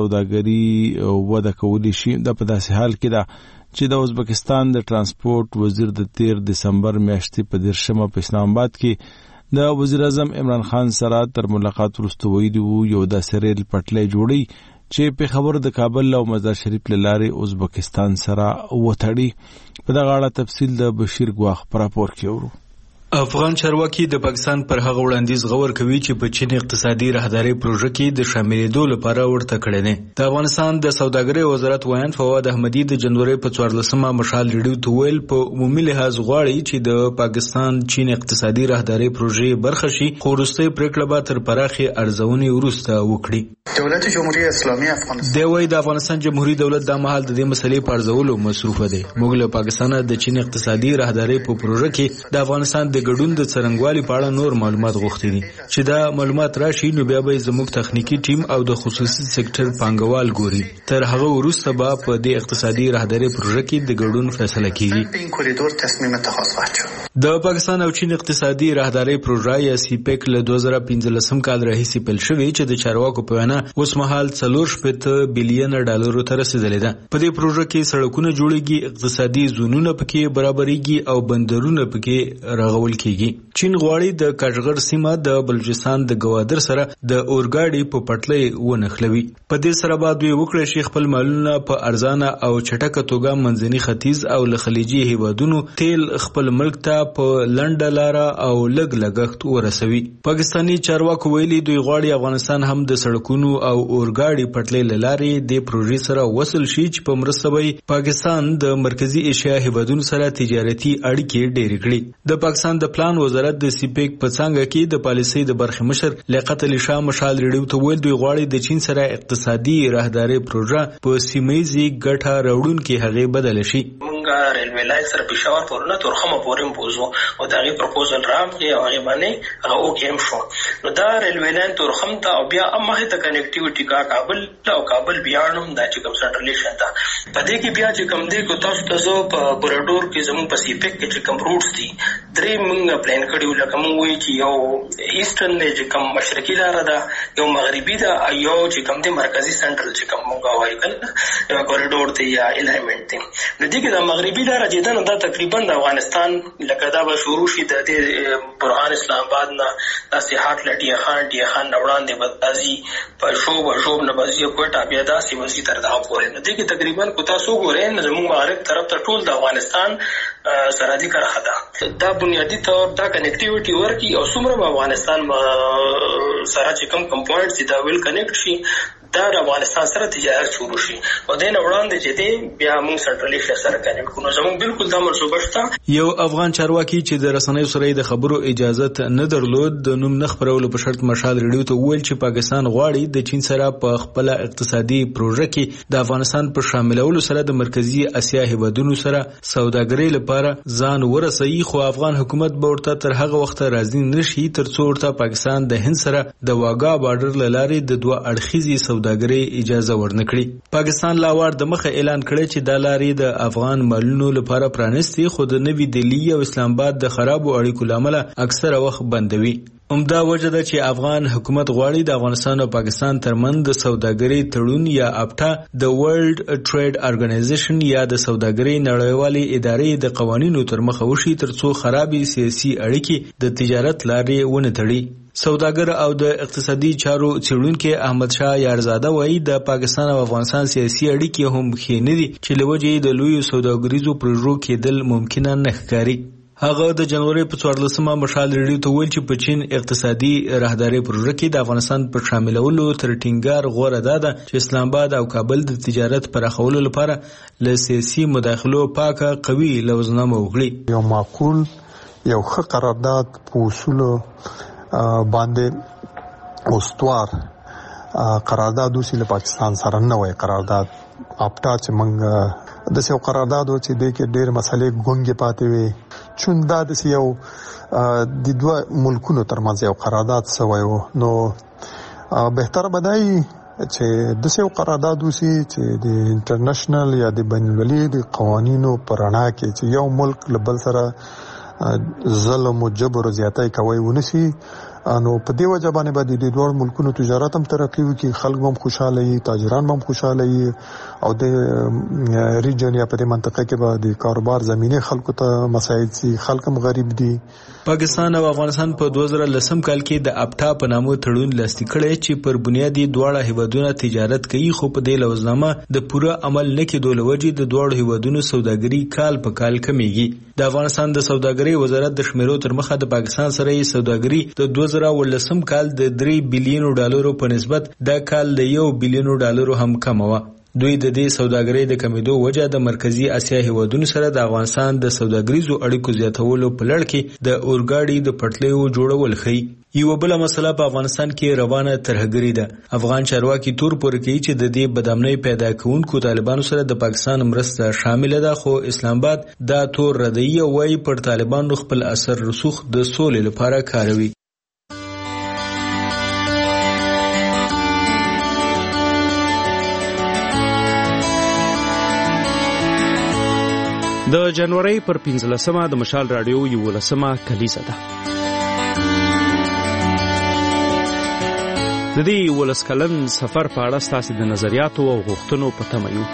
سوداګري وده کولی شي. دا په داسې حال کې ده چې د ازبکستان د ترانسپورت وزیر د تیر دسمبر میاشتې په دیرشمه په اسلام آباد کې د وزیر اعظم عمران خان سره تر ملاقات وروسته ویلي وو یو داسې ریل پټلۍ جوړي چې په خبر د کابل او مزار شریف له لارې ازبکستان سره وتړي. په دغه اړه تفصیل د بشیر ګواخ پر راپور کې اورو. افغان چارواکي د پاکستان پر هغه وړاندیز غور کوي چې په چین اقتصادي راهداري پروژه کې د شاملېدو لپاره ورته کړی دی. د افغانستان د سوداګرۍ وزارت وایند فواد احمدي د جنوري په څوارلسمه مشال ریډیو ته ویل په عمومي لحاظ غواړي چې د پاکستان چین اقتصادي راهداري پروژې برخه شي، خو وروستۍ پریکړه به تر پراخې ارزونې وروسته وکړي. دولت جمهوریت اسلامي افغانستان دی وايي د افغانستان جمهوریت دولت د مهال د دې مسلې په ارزولو مصروف دی. موږ له پاکستان د چین اقتصادي راهداري په پروژه کې د افغانستان د ګډون د څرنګوالي په اړه نور معلومات غوښتي دي. چې دا معلومات راشي نو بیا به زموږ تخنیکی ټیم او د خصوصي سکتور پانګوال ګوري. تر هغه وروسته به په دې اقتصادي راهداري پروژه کې د ګډون فیصله کیږي. این کوریدور تصمیم اتخاذ خواهد شد. د پاکستان او چین اقتصادي راهداري پروژه یا سیپیک له دوه زره پنځلسم کال راهیسې پیل شوې چې د چارواکو په وینا اوس مهال څلور شپېته بلین ډالرو ته رسیدلې ده. په دې پروژه کې سړکونه جوړیږي، اقتصادي زونونه پکې برابرېږي او بندرونه پکې رغول کیږي. چین غواړي د کاشغر سیمه د بلوچستان د گوادر سره د اورګاډي په پټلۍ ونښلوي. په دې سره به دوی وکړي شي خپل مالونه په ارزانه او چټکه توګه منځني ختیځ او له خلیجي هیوادونو تیل خپل ملک ته په لنډه لاره او لږ لګښت ورسوي. پاکستاني چارواکو ویلي دوی غواړي افغانستان هم د سړکونو او اورګاډي پټلۍ له لارې د پروژې سره وصل شي چې په مرسته به پاکستان د مرکزی ایشیا هیوادونو سره تجارتي اړیکې ډېرې کړي. د پاکستان د پلان وزارت د سیپیک په څنګه کې د پالیسۍ د برخې مشر لیاقت علي شاه مشال ریډیو ته ویل دوی غواړي د چین سره اقتصادي راهداري پروژه په سیمه‌یزي ګټه راوړونکې هغې بدله شي. مونږ ریلوی لاین سره پېښور پورې تورخمه پورې بوزو او دا غي پروپوزل راغلی او هغه باندې هغه او کېم شو. نو دا ریلوی لاین تورخم ته او بیا امه ته کنیکټیویټي کا کابل او کابل بیاړم دا چې کوم سنټرلیشن ته په دې کې بیا چې کوم دی کو تاسو ته زو په کوریډور کې زموږ په سیپیک کې چې کوم روټس دي درې مونږ پلان کړیو لکه مونږ وایي چې یو ایسټرن دی چې کوم مشرقي لاره ده، یو مغربي ده، یو چې کوم دی مرکزی سنټرل چې کوم مونږ وایو کنه یو کوریډور دی یا الایمنټ دی. نو دې کې د مغربي لاره چې دا نو دا تقریبا د افغانستان لکه دا به شروع شي د برهان اسلام آباد نه د سیاحت لټي خان ډي خان وړاندې بدازي په شوب شوب نه بازي کوټه بیا دا سیمسي تر دا پورې. نو دې کې تقریبا کو تاسو ګورئ نو زموږ مغرب طرف ته ټول د افغانستان سرحدي کرخه ده. دا بنیادی طور دا کنیکټیویټي ورکی او څومره افغانستان سره چې کوم کوم پوینټس دي دا ویل کنیکټ شي دا د افغانستان سره تجارت شروع شي او دین وړاندې چې دی بیا موږ سنټرلیشن سره کنیکټ کوو. زموږ بالکل دا منصوبه شته. یو افغان چارواکي چې د رسنیو سره د خبرو اجازه نه درلود د نوم نه خبرولو په شرط مشال ریډیو ته ویل چې پاکستان غواړي د چین سره په خپل اقتصادي پروژه کې د افغانستان په شاملولو سره د مرکزی اسیا هیوادونو سره سوداګرۍ لپاره ځان ورسوي، خو افغان حکومت به ورته تر هغه وخت راضي نشي تر څو ورته پاکستان د هند سره د واګا بارډر لارې د دوه اړخیزي سوداګرۍ اجازه ورنکړي. پاکستان لاوار د مخه اعلان کړی چې د لارې د افغان مالونو لپاره پرانستي، خو د نوی دلی او اسلام آباد د خرابو اړیکو لامل اکثره وخت بندوي. عمده وجه ده چې افغان حکومت غواړي د افغانستان او پاکستان ترمنځ د سوداګرۍ تړون یا اپټا د ورلد ټریډ ارګنایزیشن یا د سوداګرۍ نړیوالې ادارې د قوانینو تر مخه وشي ترڅو خرابې سیاسي اړیکې د تجارت لارې ونه تړي. سوداګر او د اقتصادي چارو څېړونکي احمد شاه یارزاده وایي د پاکستان او افغانستان سیاسي اړیکې هم ښې نه دي چې له وجې د لویو سوداګریزو پروژو کېدل ممکنه نه ښکاري. هغه د جنوري په څوارلسمه مشال ریډیو ته ویل چې په چین اقتصادي راهداري پروژه کې د افغانستان په شاملولو تر ټینګار غوره ده چې اسلام آباد او کابل د تجارت پراخولو لپاره له سیاسي مداخلو پاکه قوي لوزنامه وکړي. یو معقول یو ښه قرارداد په اصولو باندې استوار قرارداد اوسې له پاکستان سره نه وای. قرارداد اپټا چې موږ د یو قرارداد و چې د کې ډېر مسلې ګونګې پاتې وي چون دا د یو د دوه ملکونو ترمنځ یو قرارداد شوی و. نو بهتره بدای چې د څو قرارداد وسی چې د انټرنیشنل یا د بین المللي د قوانینو پرانا کې چې یو ملک لبل سره ظلم او جبر زیاتای کوي ونسی انو په دی وجه باندې باندې د دوه ملکونو تجارت هم ترقی وکي، خلک هم خوشاله وي، تاجران هم خوشاله وي او د ریجن یا په منطقه کې به د کاروبار زمينه خلکو ته مساعد سي، خلک هم غریب دي. پاکستان او افغانستان په دوه زره لسم کال کې د اپټا په نامه تړون لاسلیک کړی چې پر بنیادی دواړه هیوادونو تجارت کوي، خو په دې لوزنامه د پوره عمل نه کېدو لوجې د دواړو هیوادونو سوداګري کال په کال کمیږي. د افغانستان د سوداګري وزارت د شمیرو تر مخه د پاکستان سره یې سوداګري د دوه زره ولسم کال د درې بلیونو ډالرو په نسبت دا کال د یو بلیونو ډالرو هم کم و. دوی د دې سوداګرۍ د کمیدو وجه د مرکزی اسیا هیوادونو سره د افغانستان د سوداګریزو اړیکو زیاتولو په لړ کې د اورګاډي د پټلیو جوړول ښیي. یو بل مسله په افغانستان کې روانه ترهګری ده. افغان چارواکي تور پورې کوي چې د دې بدامنۍ پیدا کوونکو طالبانو سره د پاکستان مرسته شامل ده، خو اسلام آباد دا تور ردی او وايي پر طالبانو خپل اثر رسوخ د سولې لپاره کاروي. د جنوري پر پنځلسمه د مشال رادیو یو لسمه کلیزه ده. د دې ولس کلن سفر په اړه ستاسو د نظریاتو او غوښتنو په تمه یو.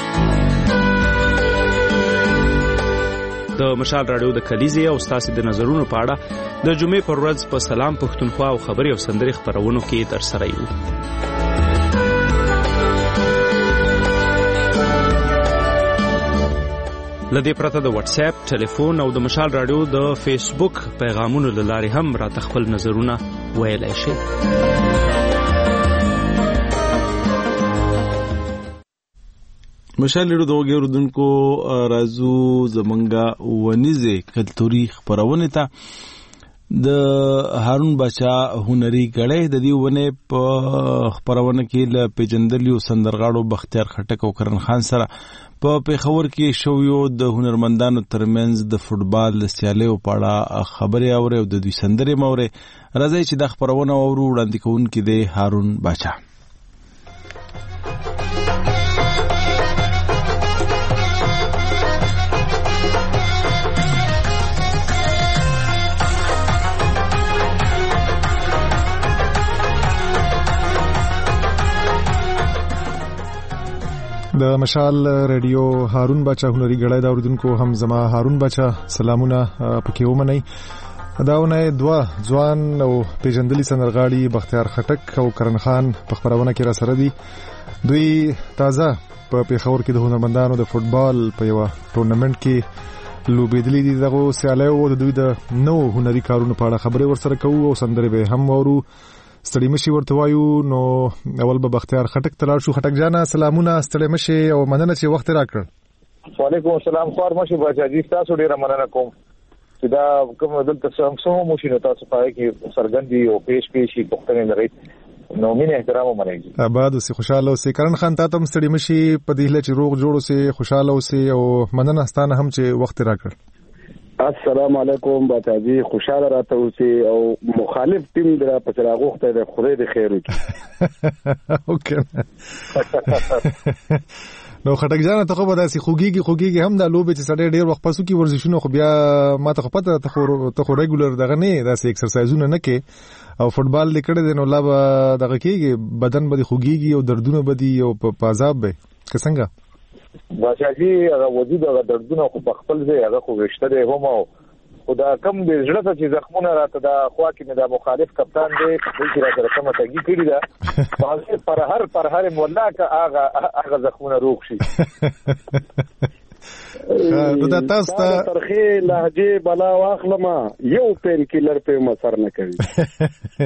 د مشال رادیو د کلیزې او ستاسو د نظرونو په اړه د جمعې پر ورځ په سلام پښتونخوا او خبري او سندري خبرونو کې در سره یو. لدې پرته د واتس اپ، ټلیفون او د مشال رادیو د فیسبوک پیغامونو له لارې هم راته خپل نظرونه ویلای شئ. مشال رادیو د وګورونکو رازو زمنګا ونیزه کلتوري خبرونه ته د هارون بچا هنري غړې د دې ونه په خبرونه کې ل پیجندلیو سندرغاړو بختیار خټک او کرن خان سره په پیښور کې شویو د هنرمندانو ترمنځ د فوټبال د سیالیو په اړه خبرې اوري او د دوی سندرې موري. راځي چې د خبرونه اورو. وړاندې کوونکی دی هارون بچا. د مشال رادیو هارون بچا هنري غړای دا اوردونکو هم زما هارون بچا سلامونه پکې ومنئ. داونه دوا ځوان او پیژندلي سندرغاړي بختیار خټک او کرن خان په خبرونه کې را سره دي. دوی تازه په پیښور کې د هنرمندانو د فوټبال په یو ټورنمنت کې لوبېدلي دي. دغه سیالیو د دوی د نو هنري کارونو په اړه خبرې ورسره کوو او سندرې به هم وورو. ستړي مشي ورته وایو. نو اول به بختیار خټک ته لاړ شو. خټک جانا سلامونه، ستړي مشي او مننه چې وخت راکړ. وعلیکم السلام. خور مشي بچاجي، تاسو ډیره مننه کوم چې دا کوم دلته څنګه مو شي نو تاسو پای کې سرګندي او پیش پیشي پختنه لري. نو مين احترام ومنئ. آباد اوسې، خوشاله اوسې. کرن خان ته هم ستړي مشي په دې هله چې روغ جوړ اوسې، خوشاله اوسې او مننه ستانه هم چې وخت راکړ. السلام علیکم بچاجي، خوشاله راته اوسې او مخالف ټیم در په چراغوخته د خدای د خیر وکړي. اوکې نو خټک جان ته خو به داسې خوګيږي خوګيږي هم د لوبې چې سړی ډېر وخت پسو کې ورزشونه خو بیا ما ته خو پته ته خو ته خو ریګولر دغه نه داسې ایکسرسایزونه نه کې او فوټبال لیکړه دي نو لا به دغه کېږي بدن به خوګيږي او دردونه به دي او په پازاب به څنګه بچاجي هغه وجود هغه دردونه خو په خپل ځای هغه خو وشته دی هم او خدا کم د زړه ته چې زخمونه راته دا خوا کې د مخالف کپتان دی چې راته کومه تګي کړی دا په پر هر پر هر مولا کا هغه هغه زخمونه روغ شي. نو دا تاسو ته ترخه لهجه بلا واخلمه یو پین کیلر په مسر نه کوي.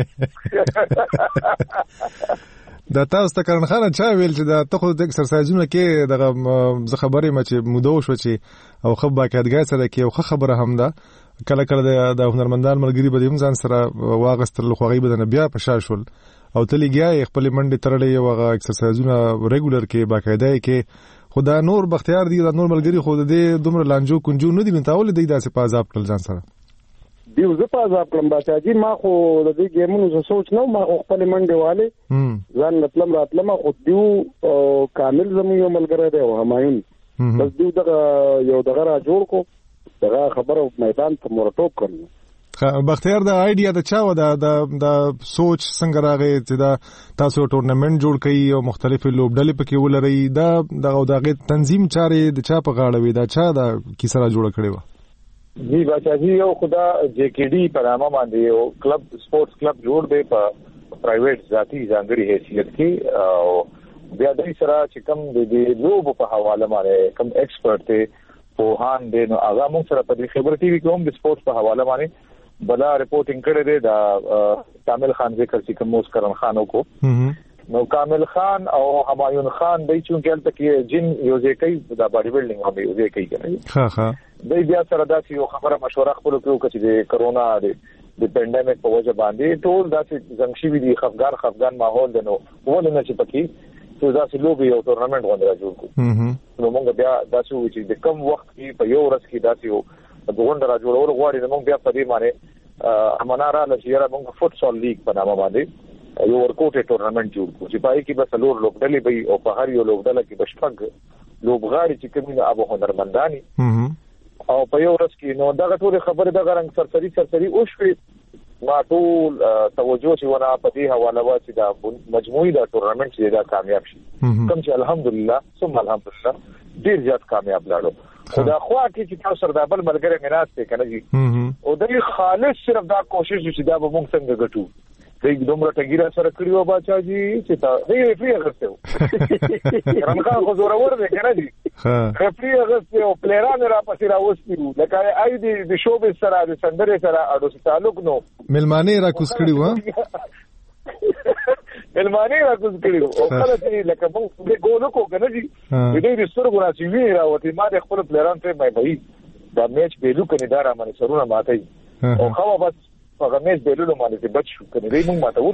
دا تاسو ته کرن خان چا ویل چې دا ته خو د ایکسرسایزونو کې دغه زه خبرې ما چې مودو شو چې او خو باقاعدګۍ سره کې او خبره هم ده کله کله د هنرمندان ملګری به هم ځان سره واغستل خو غي بدن بیا پښاشول او تلګیا خپل منډه ترلې او هغه ایکسرسایزونه ریګولر کې باقاعدګۍ کې خدا نور بختیار دي دا نور ملګری خو د دومره لانجو کنجو نه دي نتاول دي داسې پازاب کل ځان سره. دیو زه په عذاب کړم باچاجي ما خو د دې ګیمونو څه سوچ نه ما خو خپل منډه والے ځان مطلب راتلم خو دیو کامل زمو یو ملګری دی او همایون بس دیو دغه یو دغه را جوړ کو دغه خبره میدان ته مرټوب کړم بختیار د آیډیا د چا و د د سوچ څنګه راغی چې دا تاسو ټورنمنت جوړ کړئ او مختلفې لوبډلې پکې ولرئ دا دغه دغه تنظیم چارې د چا په غاړه وي دا چا دا کیسه را جوړ کړې و جی باچاجي یو خدا جے کے ډي په نامه باندې یو کلب سپورتس کلب جوړ دی په پرایویټ ذاتی ځانګړي حیثیت کې او بیا د سره چې کوم د لوب په حواله باندې کوم ایکسپرت دی په هان دی نو هغه موږ سره په خبر ټي وي کوم د سپورتس په حواله باندې بلا ریپورتینګ کړی دی دا کامل خان ذکر چې کوم مسکرن خانو کو نو کامل خان او همایون خان دای چې کله تک جن یو ځکه دا باډي بلډینګ هم یو ځکه کوي ها ها د بیا سره دا یو خبره مشوره خپل کړو چې د کرونا د پینډیمک په وجه باندې ټول داسې زنګشي وی دي خفګان خفګان ماحول دی نو ولنه چې پکې څو داسې لوبي او ټورنمنت غونډه جوړ کړو نو موږ بیا داسې چې د کم وخت کې په یو ورځ کې داسې یو غونډه را جوړول غواړي نو موږ بیا په دې باندې امناره لشيره موږ فوتسال لیګ په نامه باندې یو ورکوټ ټورنمنت جوړ کړو چې پای کې بس لور لوبډلې به او په هر یو لوبډله کې بشپږ لوبغاړي چې کومه ابو هنرمنداني او په یو ورځ کې نو دا ټول خبره د غرنګ سرسري سرسري او شوي ما ټول توجه چې ونه په دې حواله وا چې دا مجموعي دا ټورنمنت چې دا کامیاب شي کوم چې الحمدلله ثم الحمدلله ډیر زیات کامیاب لاړو خدا خوا کې چې تاسو سره د بل ملګری میناس ته کنه جی او د خالص صرف دا کوشش چې دا به موږ څنګه ګټو دې دومره ټګیرا سره کړیو باچاجي چې تا دې فری غرسته رنګا خو زوره ور دې کنه دي ها فری غرسته او پلیران را پسې راوستي لکه آی دې د شوب سره د سندره سره اډو تعلق نو ملمانه را کوس کړیو ملمانه را کوس کړیو او کله چې لکه موږ دې ګولو کو کنه دي دې دې سترګو راځي وی راوتی ما د خپل پلیران ته مې وای دا میچ بیلو کني دا را باندې سرونه ماتای او خو بس هغه میز بیلولو باندې بچ شو کنه دې موږ ماته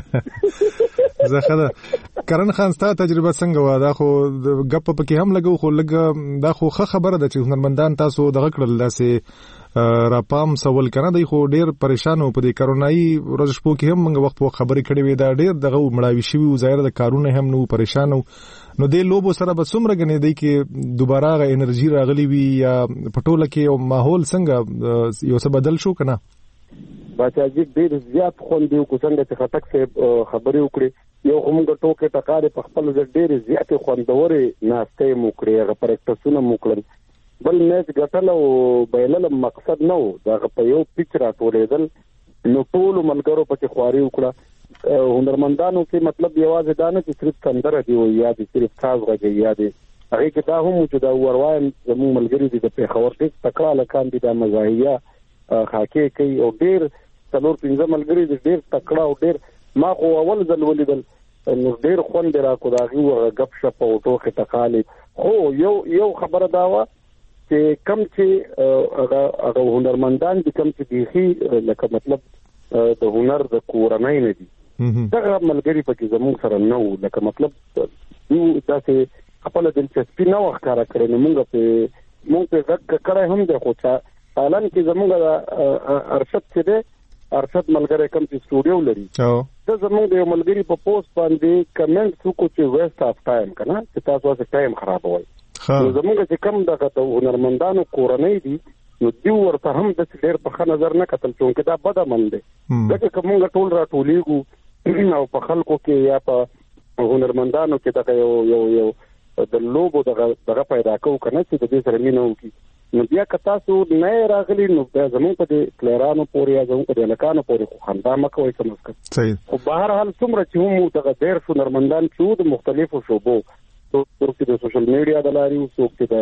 ولو زه خدای کرن خان ستاسو تجربه څنګه و دا خو غپ پکې هم لګو خو لګ دا خو خبره ده چې هنرمندان تاسو دغه کړل داسې را پام سوال کنه دی خو ډیر پریشان و په دې کرونای ورځ شپو کې هم موږ وخت په خبرې کړې وې دا ډیر دغه مړاوي شوی و ظاهر د کارونه هم نو پریشان نو دې لوبو سره به څومره غنې دی کې دوباره غ انرژي راغلی وي یا پټوله کې او ماحول څنګه یو څه بدل شو کنه باچاجي ډیر زیات خوندې کو څنګه چې خټک سے خبرې وکړي یو هم ټوکې ټکارې په خپل ډیر زیات خوندورې ناشته مو کړې هغه پریکټسونه مو کړل بل میچ ګټل او بایلل مقصد نه و دا په یو پیچ را ټولېدل نو ټول ملګرو په خواري وکړه هنرمندانو کې مطلب یوازې دا نه چې صرف سندره دی او یا د صرف ساز غږی یا دی هغه کې دا هم چې دا وروایم زمو ملګری دي د پیښور کې تکړه لکان دي د مزاحیه خاکې کوي او ډیر څلور پنځه ملګری دي ډیر تکړه او ډیر ما خو اول ځل ولیدل نو ډیر خوند را کو داغي او غپ شپ او ټوکې ټکالې خو یو یو خبره دا و چې کم چې هغه هنرمندان دي کم چې دیخي لکه مطلب د هنر د کورنۍ نه دي دا ملګری پکې زموږ سره نه و لکه مطلب یو داسې خپل دلچسپي نه وښکاره کړې نو موږ په موږ په ځکه کړه هم د خو چا حالان کې زموږ ارشد څه دی ارشد ملګری کم چې سټوډیو لري دا زموږ د ملګری په پوسټ باندې کمنټ وکړو چې ویسټ اف ټایم کنه چې تاسو واسه ټایم خرابوي نو زموږ چې کم دغه هنرمندانو کورنۍ دي نو دی ورته هم د ډېر په ښه نظر نه کتل چې دا بد عمل دی ځکه کومه ټول راټولېږو او په خلکو کې یا په هنرمندانو کې دغه یو یو یو د لوبو دغه دغه پیدا کوو کنه چې د دې سره مینه وکړي نو بیا که تاسو نه راغلي نو بیا زموږ په دې پلیرانو پورې یا زموږ په دې لکانو پورې خو خندا مه کوئ که مسکت خو بهر حال څومره چې هم دغه ډېر هنرمندان چې وو د مختلفو شعبو څوک چې د سوشل میډیا د لارې وو څوک چې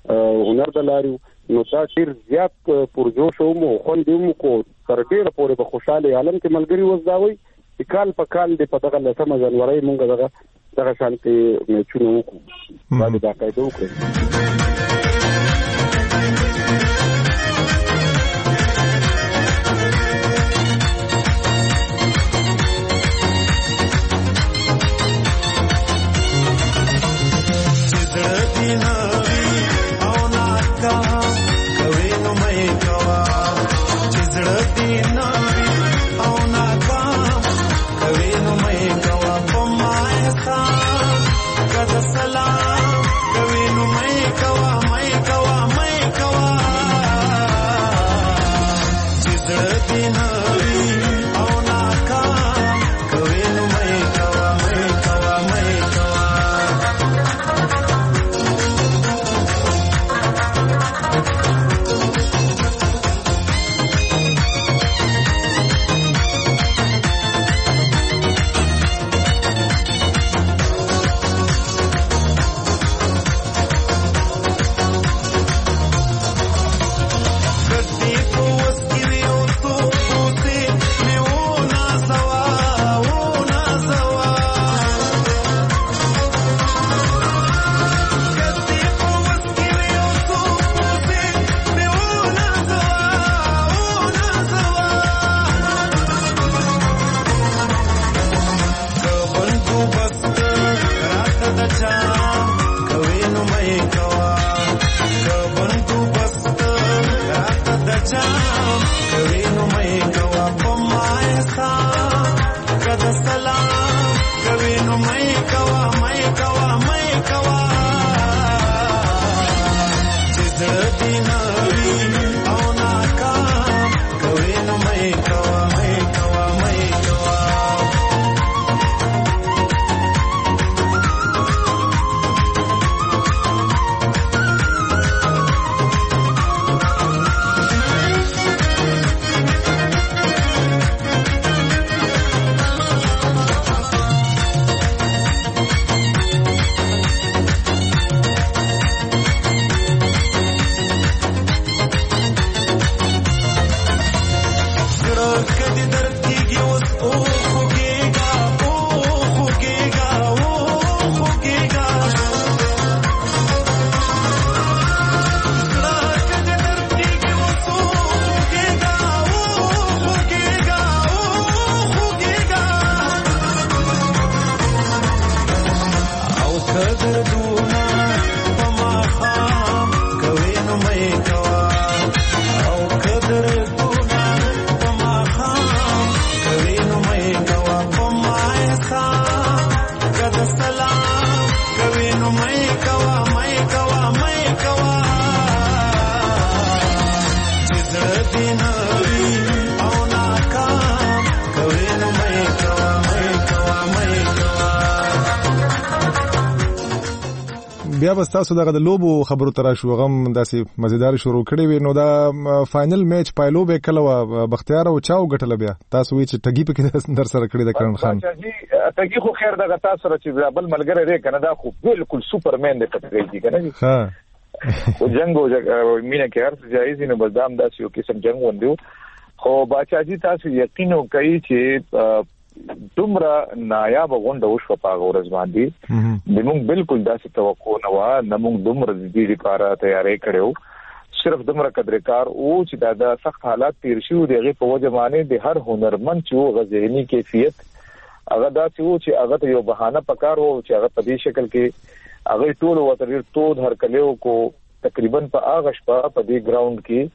د هنر د لارې وو نو دا ډېر زیات پرجوش وم او خوند یې ومو کو تر ډېره پورې به خوشحالې عالم کې ملګري وزداوئ چې کال په کال دې په دغه لسمه جنورۍ مونږ دغه دغه شانتې میچونه وکړو دا دې باقاعده وکړئ مې کوا مې کوا چې زړه دې نه وي او ناکام کوي نو مې کوا مې کوا مې کوا بیا بس تاسو دغه د لوبو خبرو تر شو غم داسې مزیدار شروع کړی وي نو دا فائنل میچ پایلو به کله بختیار او چاو غټل بیا تاسو وی چې ټګي په در سره کړی د کرن خان ټګي خو خیر دغه تاسو سره چې بل ملګری دی کنه دا خو بالکل سوپرمن دی کټګری دی کنه ها او جنگ او مینه کې هر جایز نه بلدام داسې یو قسم جنگ وندو خو باچاجي تاسو یقین وکړئ چې دومره نایاب غونډه وشوه په هغه ورځ باندې د موږ بالکل داسې توقع نه وه نه موږ دومره د دې لپاره تیاری کړو صرف دومره قدرکار او چې دا د سخت حالات تیر شي د هغې په وجه باندې د هر هنرمند چې و غذهني کیفیت هغه داسې و چې هغه ته یو بهانه پکار و چې هغه په دې شکل کې هغه ټول ورته ډېر تود هرکلیو کو تقریبا په هغه شپه په دې ګراوند کې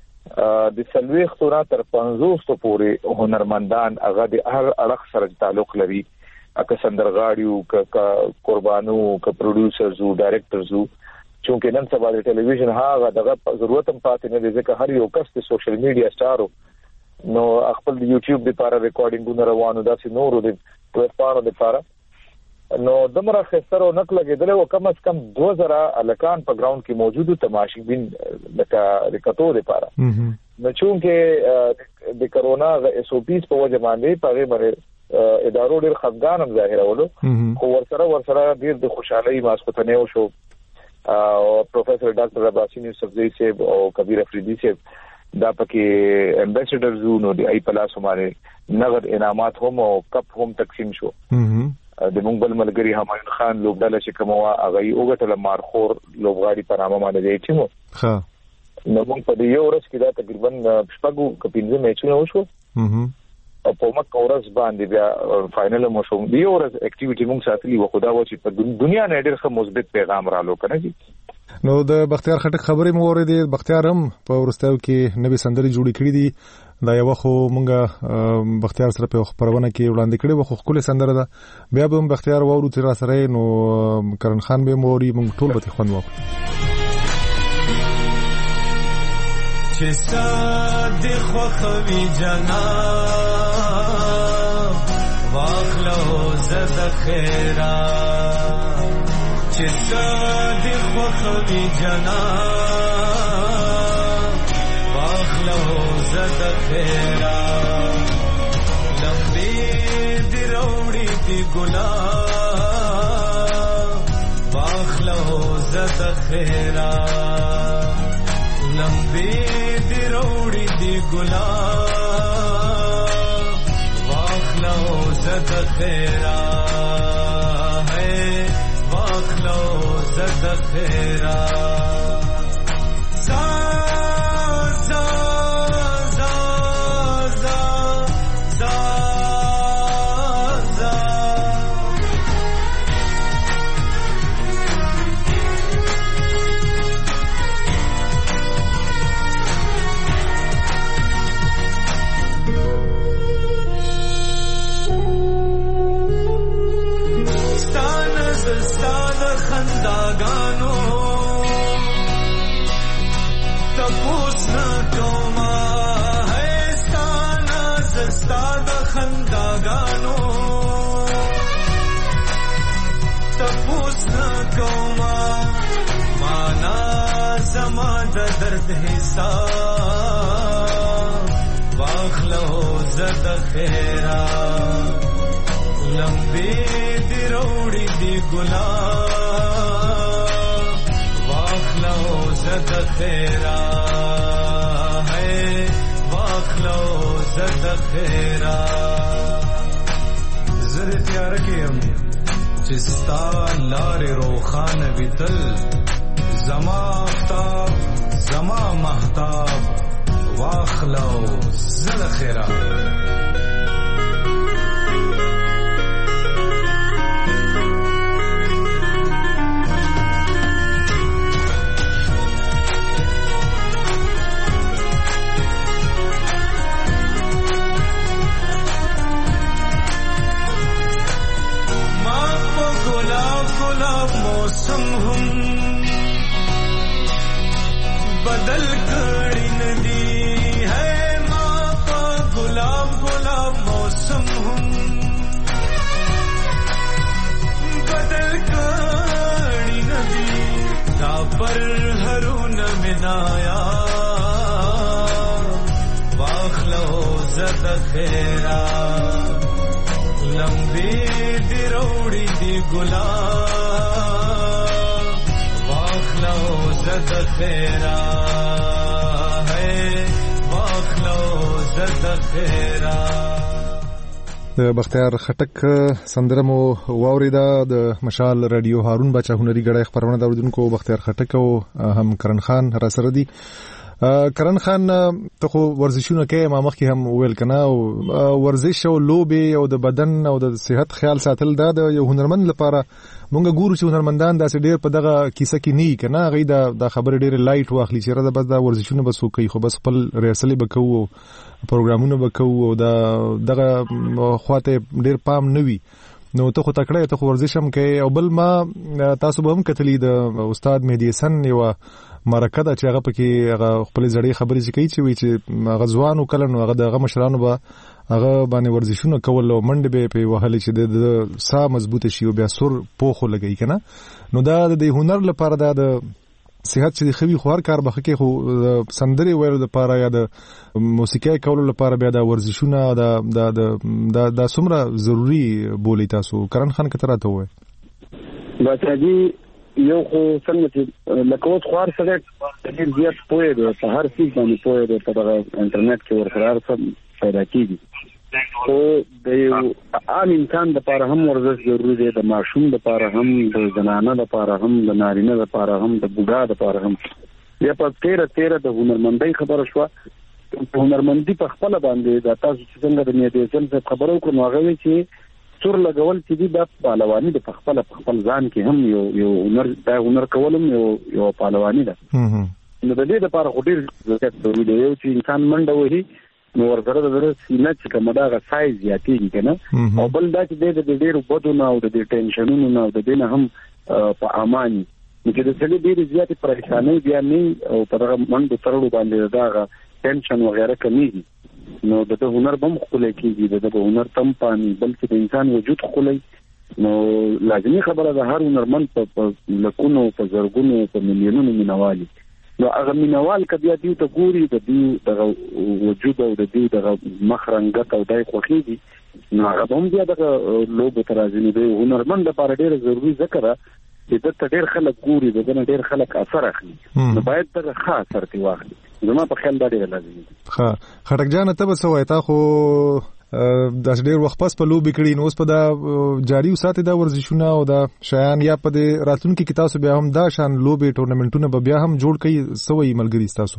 د سلويختو نه تر پنځوس پورې هنرمندان هغه د هر اړخ سره تعلق لري اګه سندرغاړیو ک قربانو ک پروډوسرز او ډایرکټرز چونکه نن سبا د ټلویزیون هغه دغه ضرورت هم پاتې نه دي ځکه هر یو کس د سوشل میډیا سٹارو نو خپل د یوټیوب لپاره ریکارډینګونه روانو داسې نورو د پلیټفارم لپاره نو دمره خسرو نقل کېدل او کم از کم دو هزار الکان په ګراوند کې موجودو تماشبین لکه رکتو لپاره نو چونکه د کرونا اس او پیز په وجه باندې په غیر ادارو ډېر خفګان هم ظاهرولو خو ورسره ورسره ډېر د خوشحالي ماسختنه وشو او پروفیسور ډاکټر عباسین یوسفزئی صاحب او کبیر افریدی صاحب دا پکې امبیسډرز نو د ای پلاس باندې نغد انعامات هم او کپ هم تقسیم شو د مونږ بل ملګری همایون خان لوبډاله چې کومه هغه یو غټل مارخور لوبغاړي په نامه باندې دی چې مو ها نو مونږ په دې یو ورځ کې دا تقریبا شپږو کپینځه میچونه وشو او په مکه ورځ باندې بیا فائنل مو شو دی یو ورځ اکټیویټي مونږ ساتلی و خدا و چې په دنیا نه ډېر ښه مثبت پیغام رالو کنه جی نو د بختیار خټک خبرې مو اوریدې بختیار هم په ورستاو کې نوې سندري جوړې کړې دي دا یو خو مونږه بختیار سره په خبرونه کې وړاندې کړې و خو خپل سندره ده بیا به بختیار وورو تر سره نو کرن خان به موري مونږ ټول به خوند وکړو چې ساده خو خوي جنا واخلو زد خیرا چې ساده خو خوي جنا زد خیرا لمبی دی روڑی دی گلا واخلو زد خیرا لمبی دی روڑی دی گلا واخلو زد خیرا ہے واخلو زد خیرا Stana زستاد خنداګانو تپوس نکوما هستانا زستاد خنداګانو تپوس نکوما مانا زما د درد حساب واخلو زد خیرا لمبی دی روڑی دی گلاب واخلو زد خیرا ہے واخلو زد خیرا زر تیار کیم چستا لار روخان بیتل زما افتاب زما محتاب واخلو زد خیرا موسم هم بدل کړی ندی ہے ما په ګلاب ګلاب موسم هم بدل کړی ندی دا پر هرون منایا واخلو زد خیرا لمبی دی روڑی دی گلاب زد خیرا ہے واخلو زد خیرا. د بختیار خټک سندره مو واوریدا. د مشال رادیو هارون بچا هنري غړی خبرونه د اوریدونکو بختیار خټک او هم کرن خان را سره دي. کرن خان ته خو ورزشونه کوي، ما مخکې هم ویل کنه، او ورزش او لوبې او د بدن او د صحت خیال ساتل دا د یو هنرمند لپاره مونږ ګورو چې هنرمندان داسې ډېر په دغه کیسه کې نه کنه، هغه دا د خبره ډېر لایټ واخلي چې را بس دا ورزشونه بس کوي، خو بس خپل ریاستلې بکوو پروګرامونه بکوو او دا دغه خواته ډېر پام نه وي. نو ته خو تکړه ته خو ورزش هم کوي. او بل ما تاسو به هم کتلی د استاد مهدی حسن یو مرکه ده چې هغه پکې هغه خپل زړې خبرې کوي چې وی چې هغه ځوان وکړ نو هغه دغه مشرانو به هغه باندې ورزشونه کول او منډه به په وهل چې د سا مضبوط شي او بیا سر پوخو لګي کنه. نو دا د هنر لپاره دا د صحت چې خوي خور کار بخه کې خو سندري ویلو لپاره یا د موسیقي کولو لپاره بیا د ورزشونه دا دا دا دا څومره ضروری بولی تاسو کرن خان کتره ته وای بچاجي یو خو څنګه چې لکه اوس خوار سره ډېر زیات پوهه ده په هر څه باندې پوهه ده په انټرنیټ کې ورسره سم پیدا کیږي. خو د یو عام انسان لپاره هم ورزش ضروري دی، د ماشوم لپاره هم، د زنانه لپاره هم، د نارینه لپاره هم، د بوډا لپاره هم. یا په تیره تیره د هنرمندۍ خبره شوه. هنرمندي په خپله باندې د تاسو چې څنګه د مهدي حسن صاحب خبره وکړو نو هغه وایي چې سور لګول چې دي د پهلواني د خپل خپل ځان کې هم یو یو هنر دا هنر کولم یو یو پهلواني ده. نو د دې لپاره خو ډېر ضرورت دی یو چې انسان منډه وهي نو ورسره د سینه چې کومه دغه سایز زیاتېږي که نه، او بل دا چې دی د ډېرو بدو نه او د دې ټینشنونو نه او د دې نه هم په امان وي. نو چې د سړي ډېرې زیاتې پریشانۍ بیا نه او په دغه منډو ترړو باندې دغه ټینشن وغیره کمیږي، نو د هنر به هم ښکلی کېږي، د دغه هنر تم پامي بلکې د انسان وجود ښکلی. نو لازمي خبره ده هر هنرمند په لکونو په زرګونو په میلیونونو مینوالي، نو هغه مینوال که بیا دیو ته ګوري د دیو دغه وجود او د دیو دغه مخ رنګت او دای خوښېږي، نو هغه به هم بیا دغه لوبو ته راځي. نو د هنرمند لپاره ډېره ضروري ځکه ده چې دلته ډېر خلک ګوري، د ده نه ډېر خلک اثر اخلي، نو باید دغه ښه اثر ترې واخلي. زما په خیال دا ډېره لازمي ده. ښه خټک جانه ته به څه وایې؟ تا خو داسې ډېر وخت پس په لوبې کړي، نو اوس په دا جاري وساتې دا ورزشونه او دا شیان، یا په دې راتلونکي کې تاسو بیا هم دا شان لوبې ټورنمنټونه به بیا هم جوړ کړئ؟ څه وایي ملګري ستاسو؟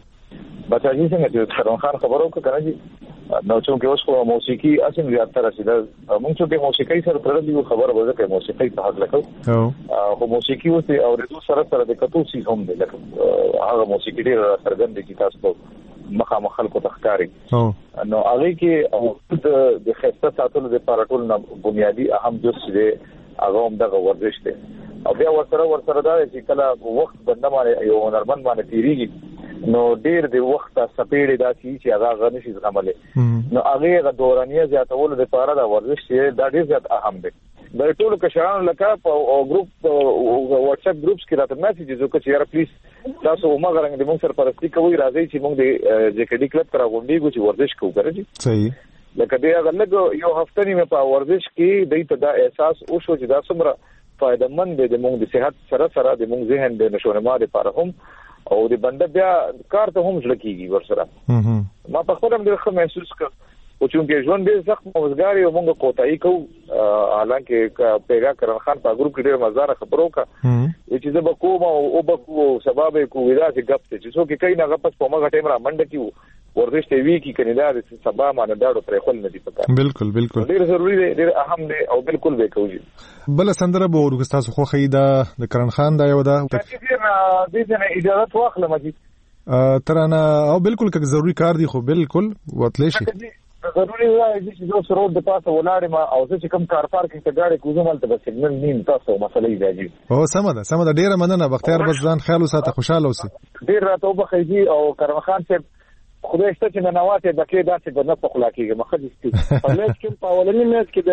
بچاجي څنګه چې کرن خان خبرو وکړه کنه جی، نو چې اوس خو موسیقي اسیم زیات تر رسیدل موږ چې موسیقي سره تړلې یو خبره وځه کې موسیقي ته حق لکو او موسیقي وته اوریدو سره سره د کتو سي هم دی، لکه هغه موسیقي ډېر سرګند دي تاسو په مخامخ خلکو تخکاری. نو هغه کې او د خسته ساتلو لپاره ټول نه بنیادی اهم جز دی هغه هم دغه ورزش دی او بیا ورسره ورسره دا چې کله وخت بنده باندې یو هنرمند باندې تیریږي نو ډیر د وخت سپېړې دا چې هغه غنشي زغملې نو هغه د دورانیه زیاتولو لپاره دا ورزش دا ډیر زیات اهم دی. د ټولو کشرانو لکه په ګروپ واتس اپ ګروپس کې راته میسیجز وکړي چې یاره پلیز تاسو عمر غرنګ د موږ سره پرستی کوي راځي چې موږ د جې کې ډي کلب تر غونډې چې ورزش کوو کړی صحیح لکه دی هغه لګ یو هفته نیمه په ورزش کې د ته دا احساس او شو چې دا څومره فائدمن دی د موږ د صحت سره سره د موږ ذهن د نشونما لپاره هم او د بنده بیا کار ته هم ځل کیږي ورسره ما په خپل هم ډېر ښه محسوس کړ او چې ژوند ډېر سخت موزګاری او موږ کوتاهي کوو حالانکه پیغا کرن خان په ګروپ کې ډېر مزدار خبرو کا چې زه به کوم او به کو سبب کو ودا چې غپ چې څوک کوي نه غپس په مګه ټیم را منډه کیو ورزش ته وی کی کنيدا د سبا باندې داړو پر خپل ندي پکا بالکل بالکل ډېر ضروری دی ډېر اهم دی او بالکل به کوي. بل سندره به ورګستاسو خو خیدا د کرن خان دا یو دا د دې نه اجازه واخلم چې ترانه او بالکل که ضروری کار دی خو بالکل وتلی شي ضروري دی چې زه سره د پاسه ولاړم او زه چې کوم کار پارکینګ ته غاړي کوزم هلته به سیګنل نیم تاسو مسلې راځي. او سم ده سم ده ډیره مننه بختیار بس ځان خیال وساته خوشاله اوسئ. ډیر راته وبخیږي او کرم خان صاحب خدای شته چې ننواته دکې داسې به نه په خلا کېږي مخه دې ستې په مېز کې په اولنی مېز کې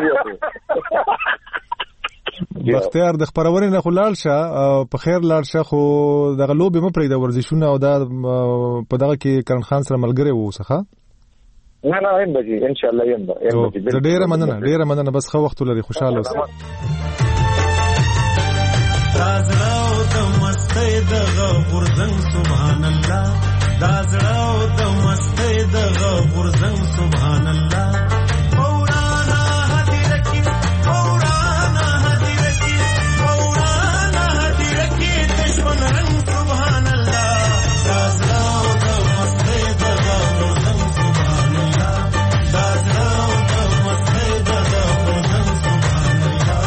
د بختیار د خبروري نه خلال شه په خیر لاړ شه خو دغه لوبې مې پرې د ورزشونه او دا په دغه کې کرن خان سره ملګری ووسخه نه نه هم بجي ان شاء الله یم به ډیره مننه ډیره مننه بس خو وخت لري خوشاله اوسئ. دازړو د مستۍ دغه غورځنګ سبحان الله دازړو د مستۍ دغه غورځنګ سبحان الله مولانا هدیرکی مولانا هدیرکی مولانا هدیرکی دشمن رنگ سبحان الله دازړو د مستۍ دغه غورځنګ سبحان الله دازړو د مستۍ دغه غورځنګ سبحان الله.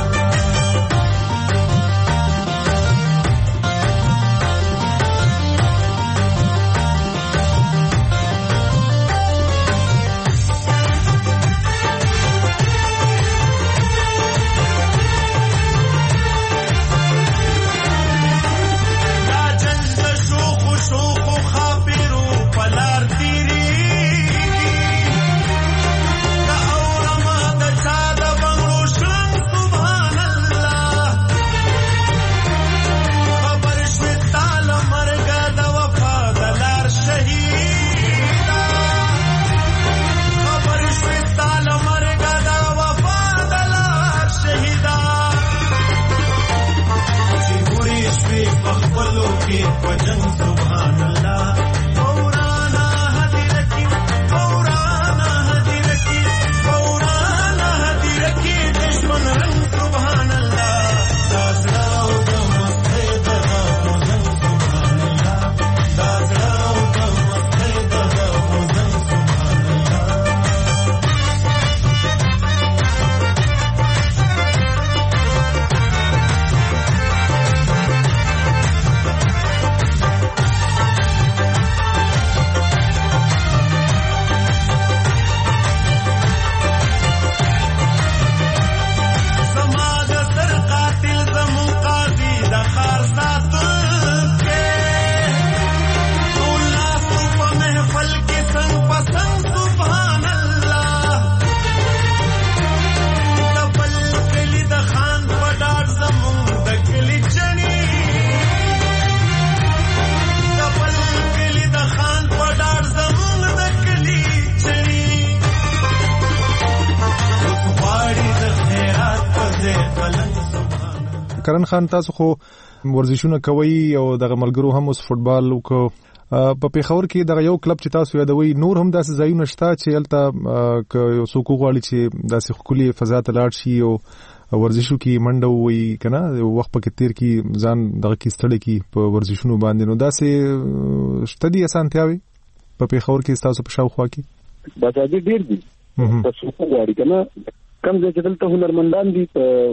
کرن خان تاسو خو ورزشونه کوي او دغه ملګرو هم اوس فوتبال وکړو په پیښور کې دغه یو کلب چې تاسو یادوي نور هم داسې ځایونه شته چې الته ک یو څوک غواړي چې داسې خولي فضا ته لاړ شي او ورزشو کې منډه وي کنه وخت پکې تیر کې ځان دغه کې ستړي کې په ورزشونو باندې نو داسې شته دي اسانتیاوي په پیښور کې تاسو په شاوخوا کې دا دې ډیر دي تاسو غواړئ کنه کم ځای چې دلته هنرمندان دي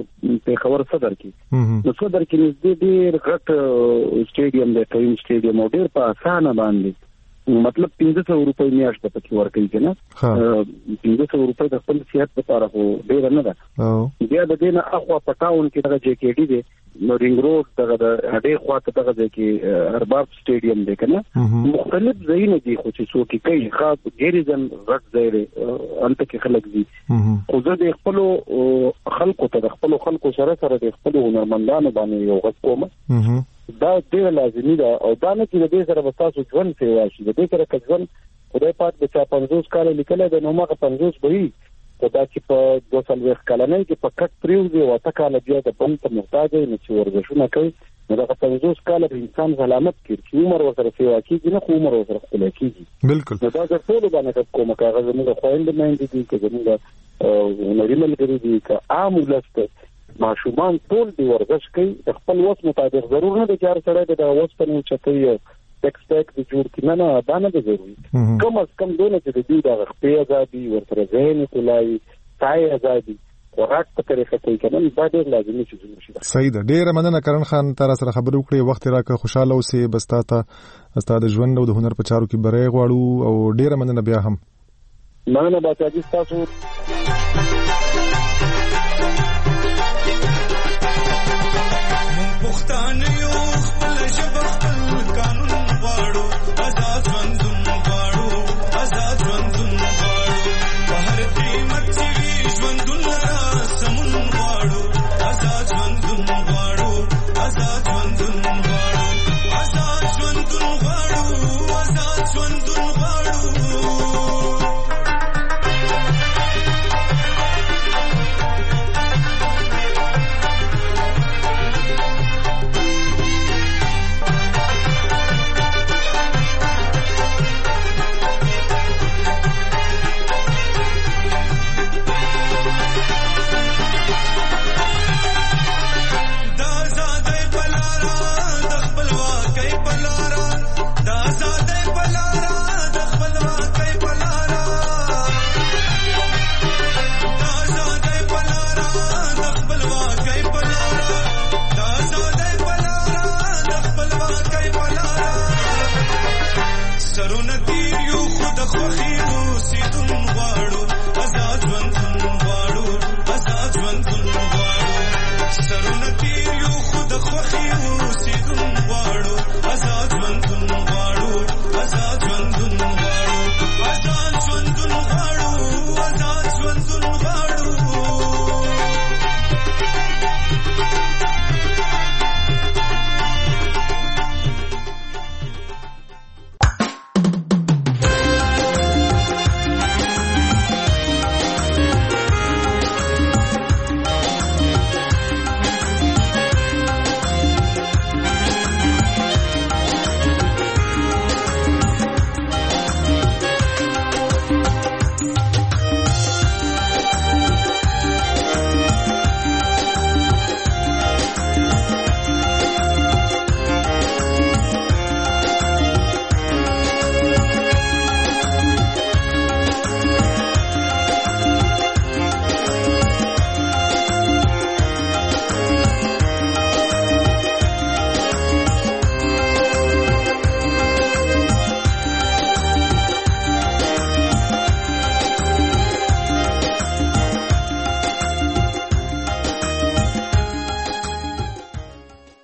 په خبر صدر کې نو صدر کې نږدې ډېر غټ سټیډیم دی ټوین سټیډیم او ډېر په اسانه باندې مطلب پنځه سوه روپۍ میاشت ته پکې ورکوي کنه پنځه سوه روپۍ د خپل صحت لپاره خو ډېر نه ده. بیا د دې نه اخوا په ټاون کې دغه جې کې ډي دی نو رینګ روډ دغه د هډې خوا ته دغه ځای کې ارباب سټیډیم دی کنه مختلف ځایونه دي خو چې څوک کوي خاص ګریزن غټ ځای دی انت کې خلک دي خو زه د خپل خلکو ته د خپل خلکو سره سره د خپل هنرمندانو باندې یو غږ کوم دا ډېر لازمي ده او دا نه چې د دې سره به تاسو ژوند سیوا شي د دې سره که ژوند خدای پاک د چا پنځوس کاله لیکلی دی نو ماغه پنځوس به وي خو دا چې په دوه څلوېښت کلنۍ کې په کټ پرېوځي او اته کاله بیا د بند ته محتاج وي نو چې ورزشونه کوي نو دغه پنځوس کاله به انسان سلامت کړي چې عمر ورسره سیوا کېږي نه خو عمر ورسره ښکلی کېږي بلکل نو دا د ټولو باندې ښه کومه که هغه زموږ خویندې میندې دي که زموږ هنري ملګري دي که عام ولس دی ماشومان ټول دی ورزش کوي د خپل وس مطابق ضرور نه دی چې هر سړی د وس په اوچتوي او ټیکس ټیک د جوړ کړي نه نه دا نه دی ضروري کم از کم دونه چې د دوی د خپې ازادي ورسره ذهن خلایي سای ازادي خوراک په طریقه کوي کنه دا ډېر لازمي چې زموږ شي. صحیح ده. ډېره مننه کرن خان تر سره خبرې وکړې وخت راکړه خوشاله اوسې بس تا ته ستا د ژوند او د هنر په چارو کې بری غواړو او ډېره مننه بیا هم مننه باچاجي ستاسو. پښتانه یو خپل ژبه خپل قانون غواړو آزاد ژوندون غواړو آزاد ژوندون غواړو په هر قیمت چې ژوندون لرا سمون غواړو آزاد ژوندون غواړو آزاد ژوندون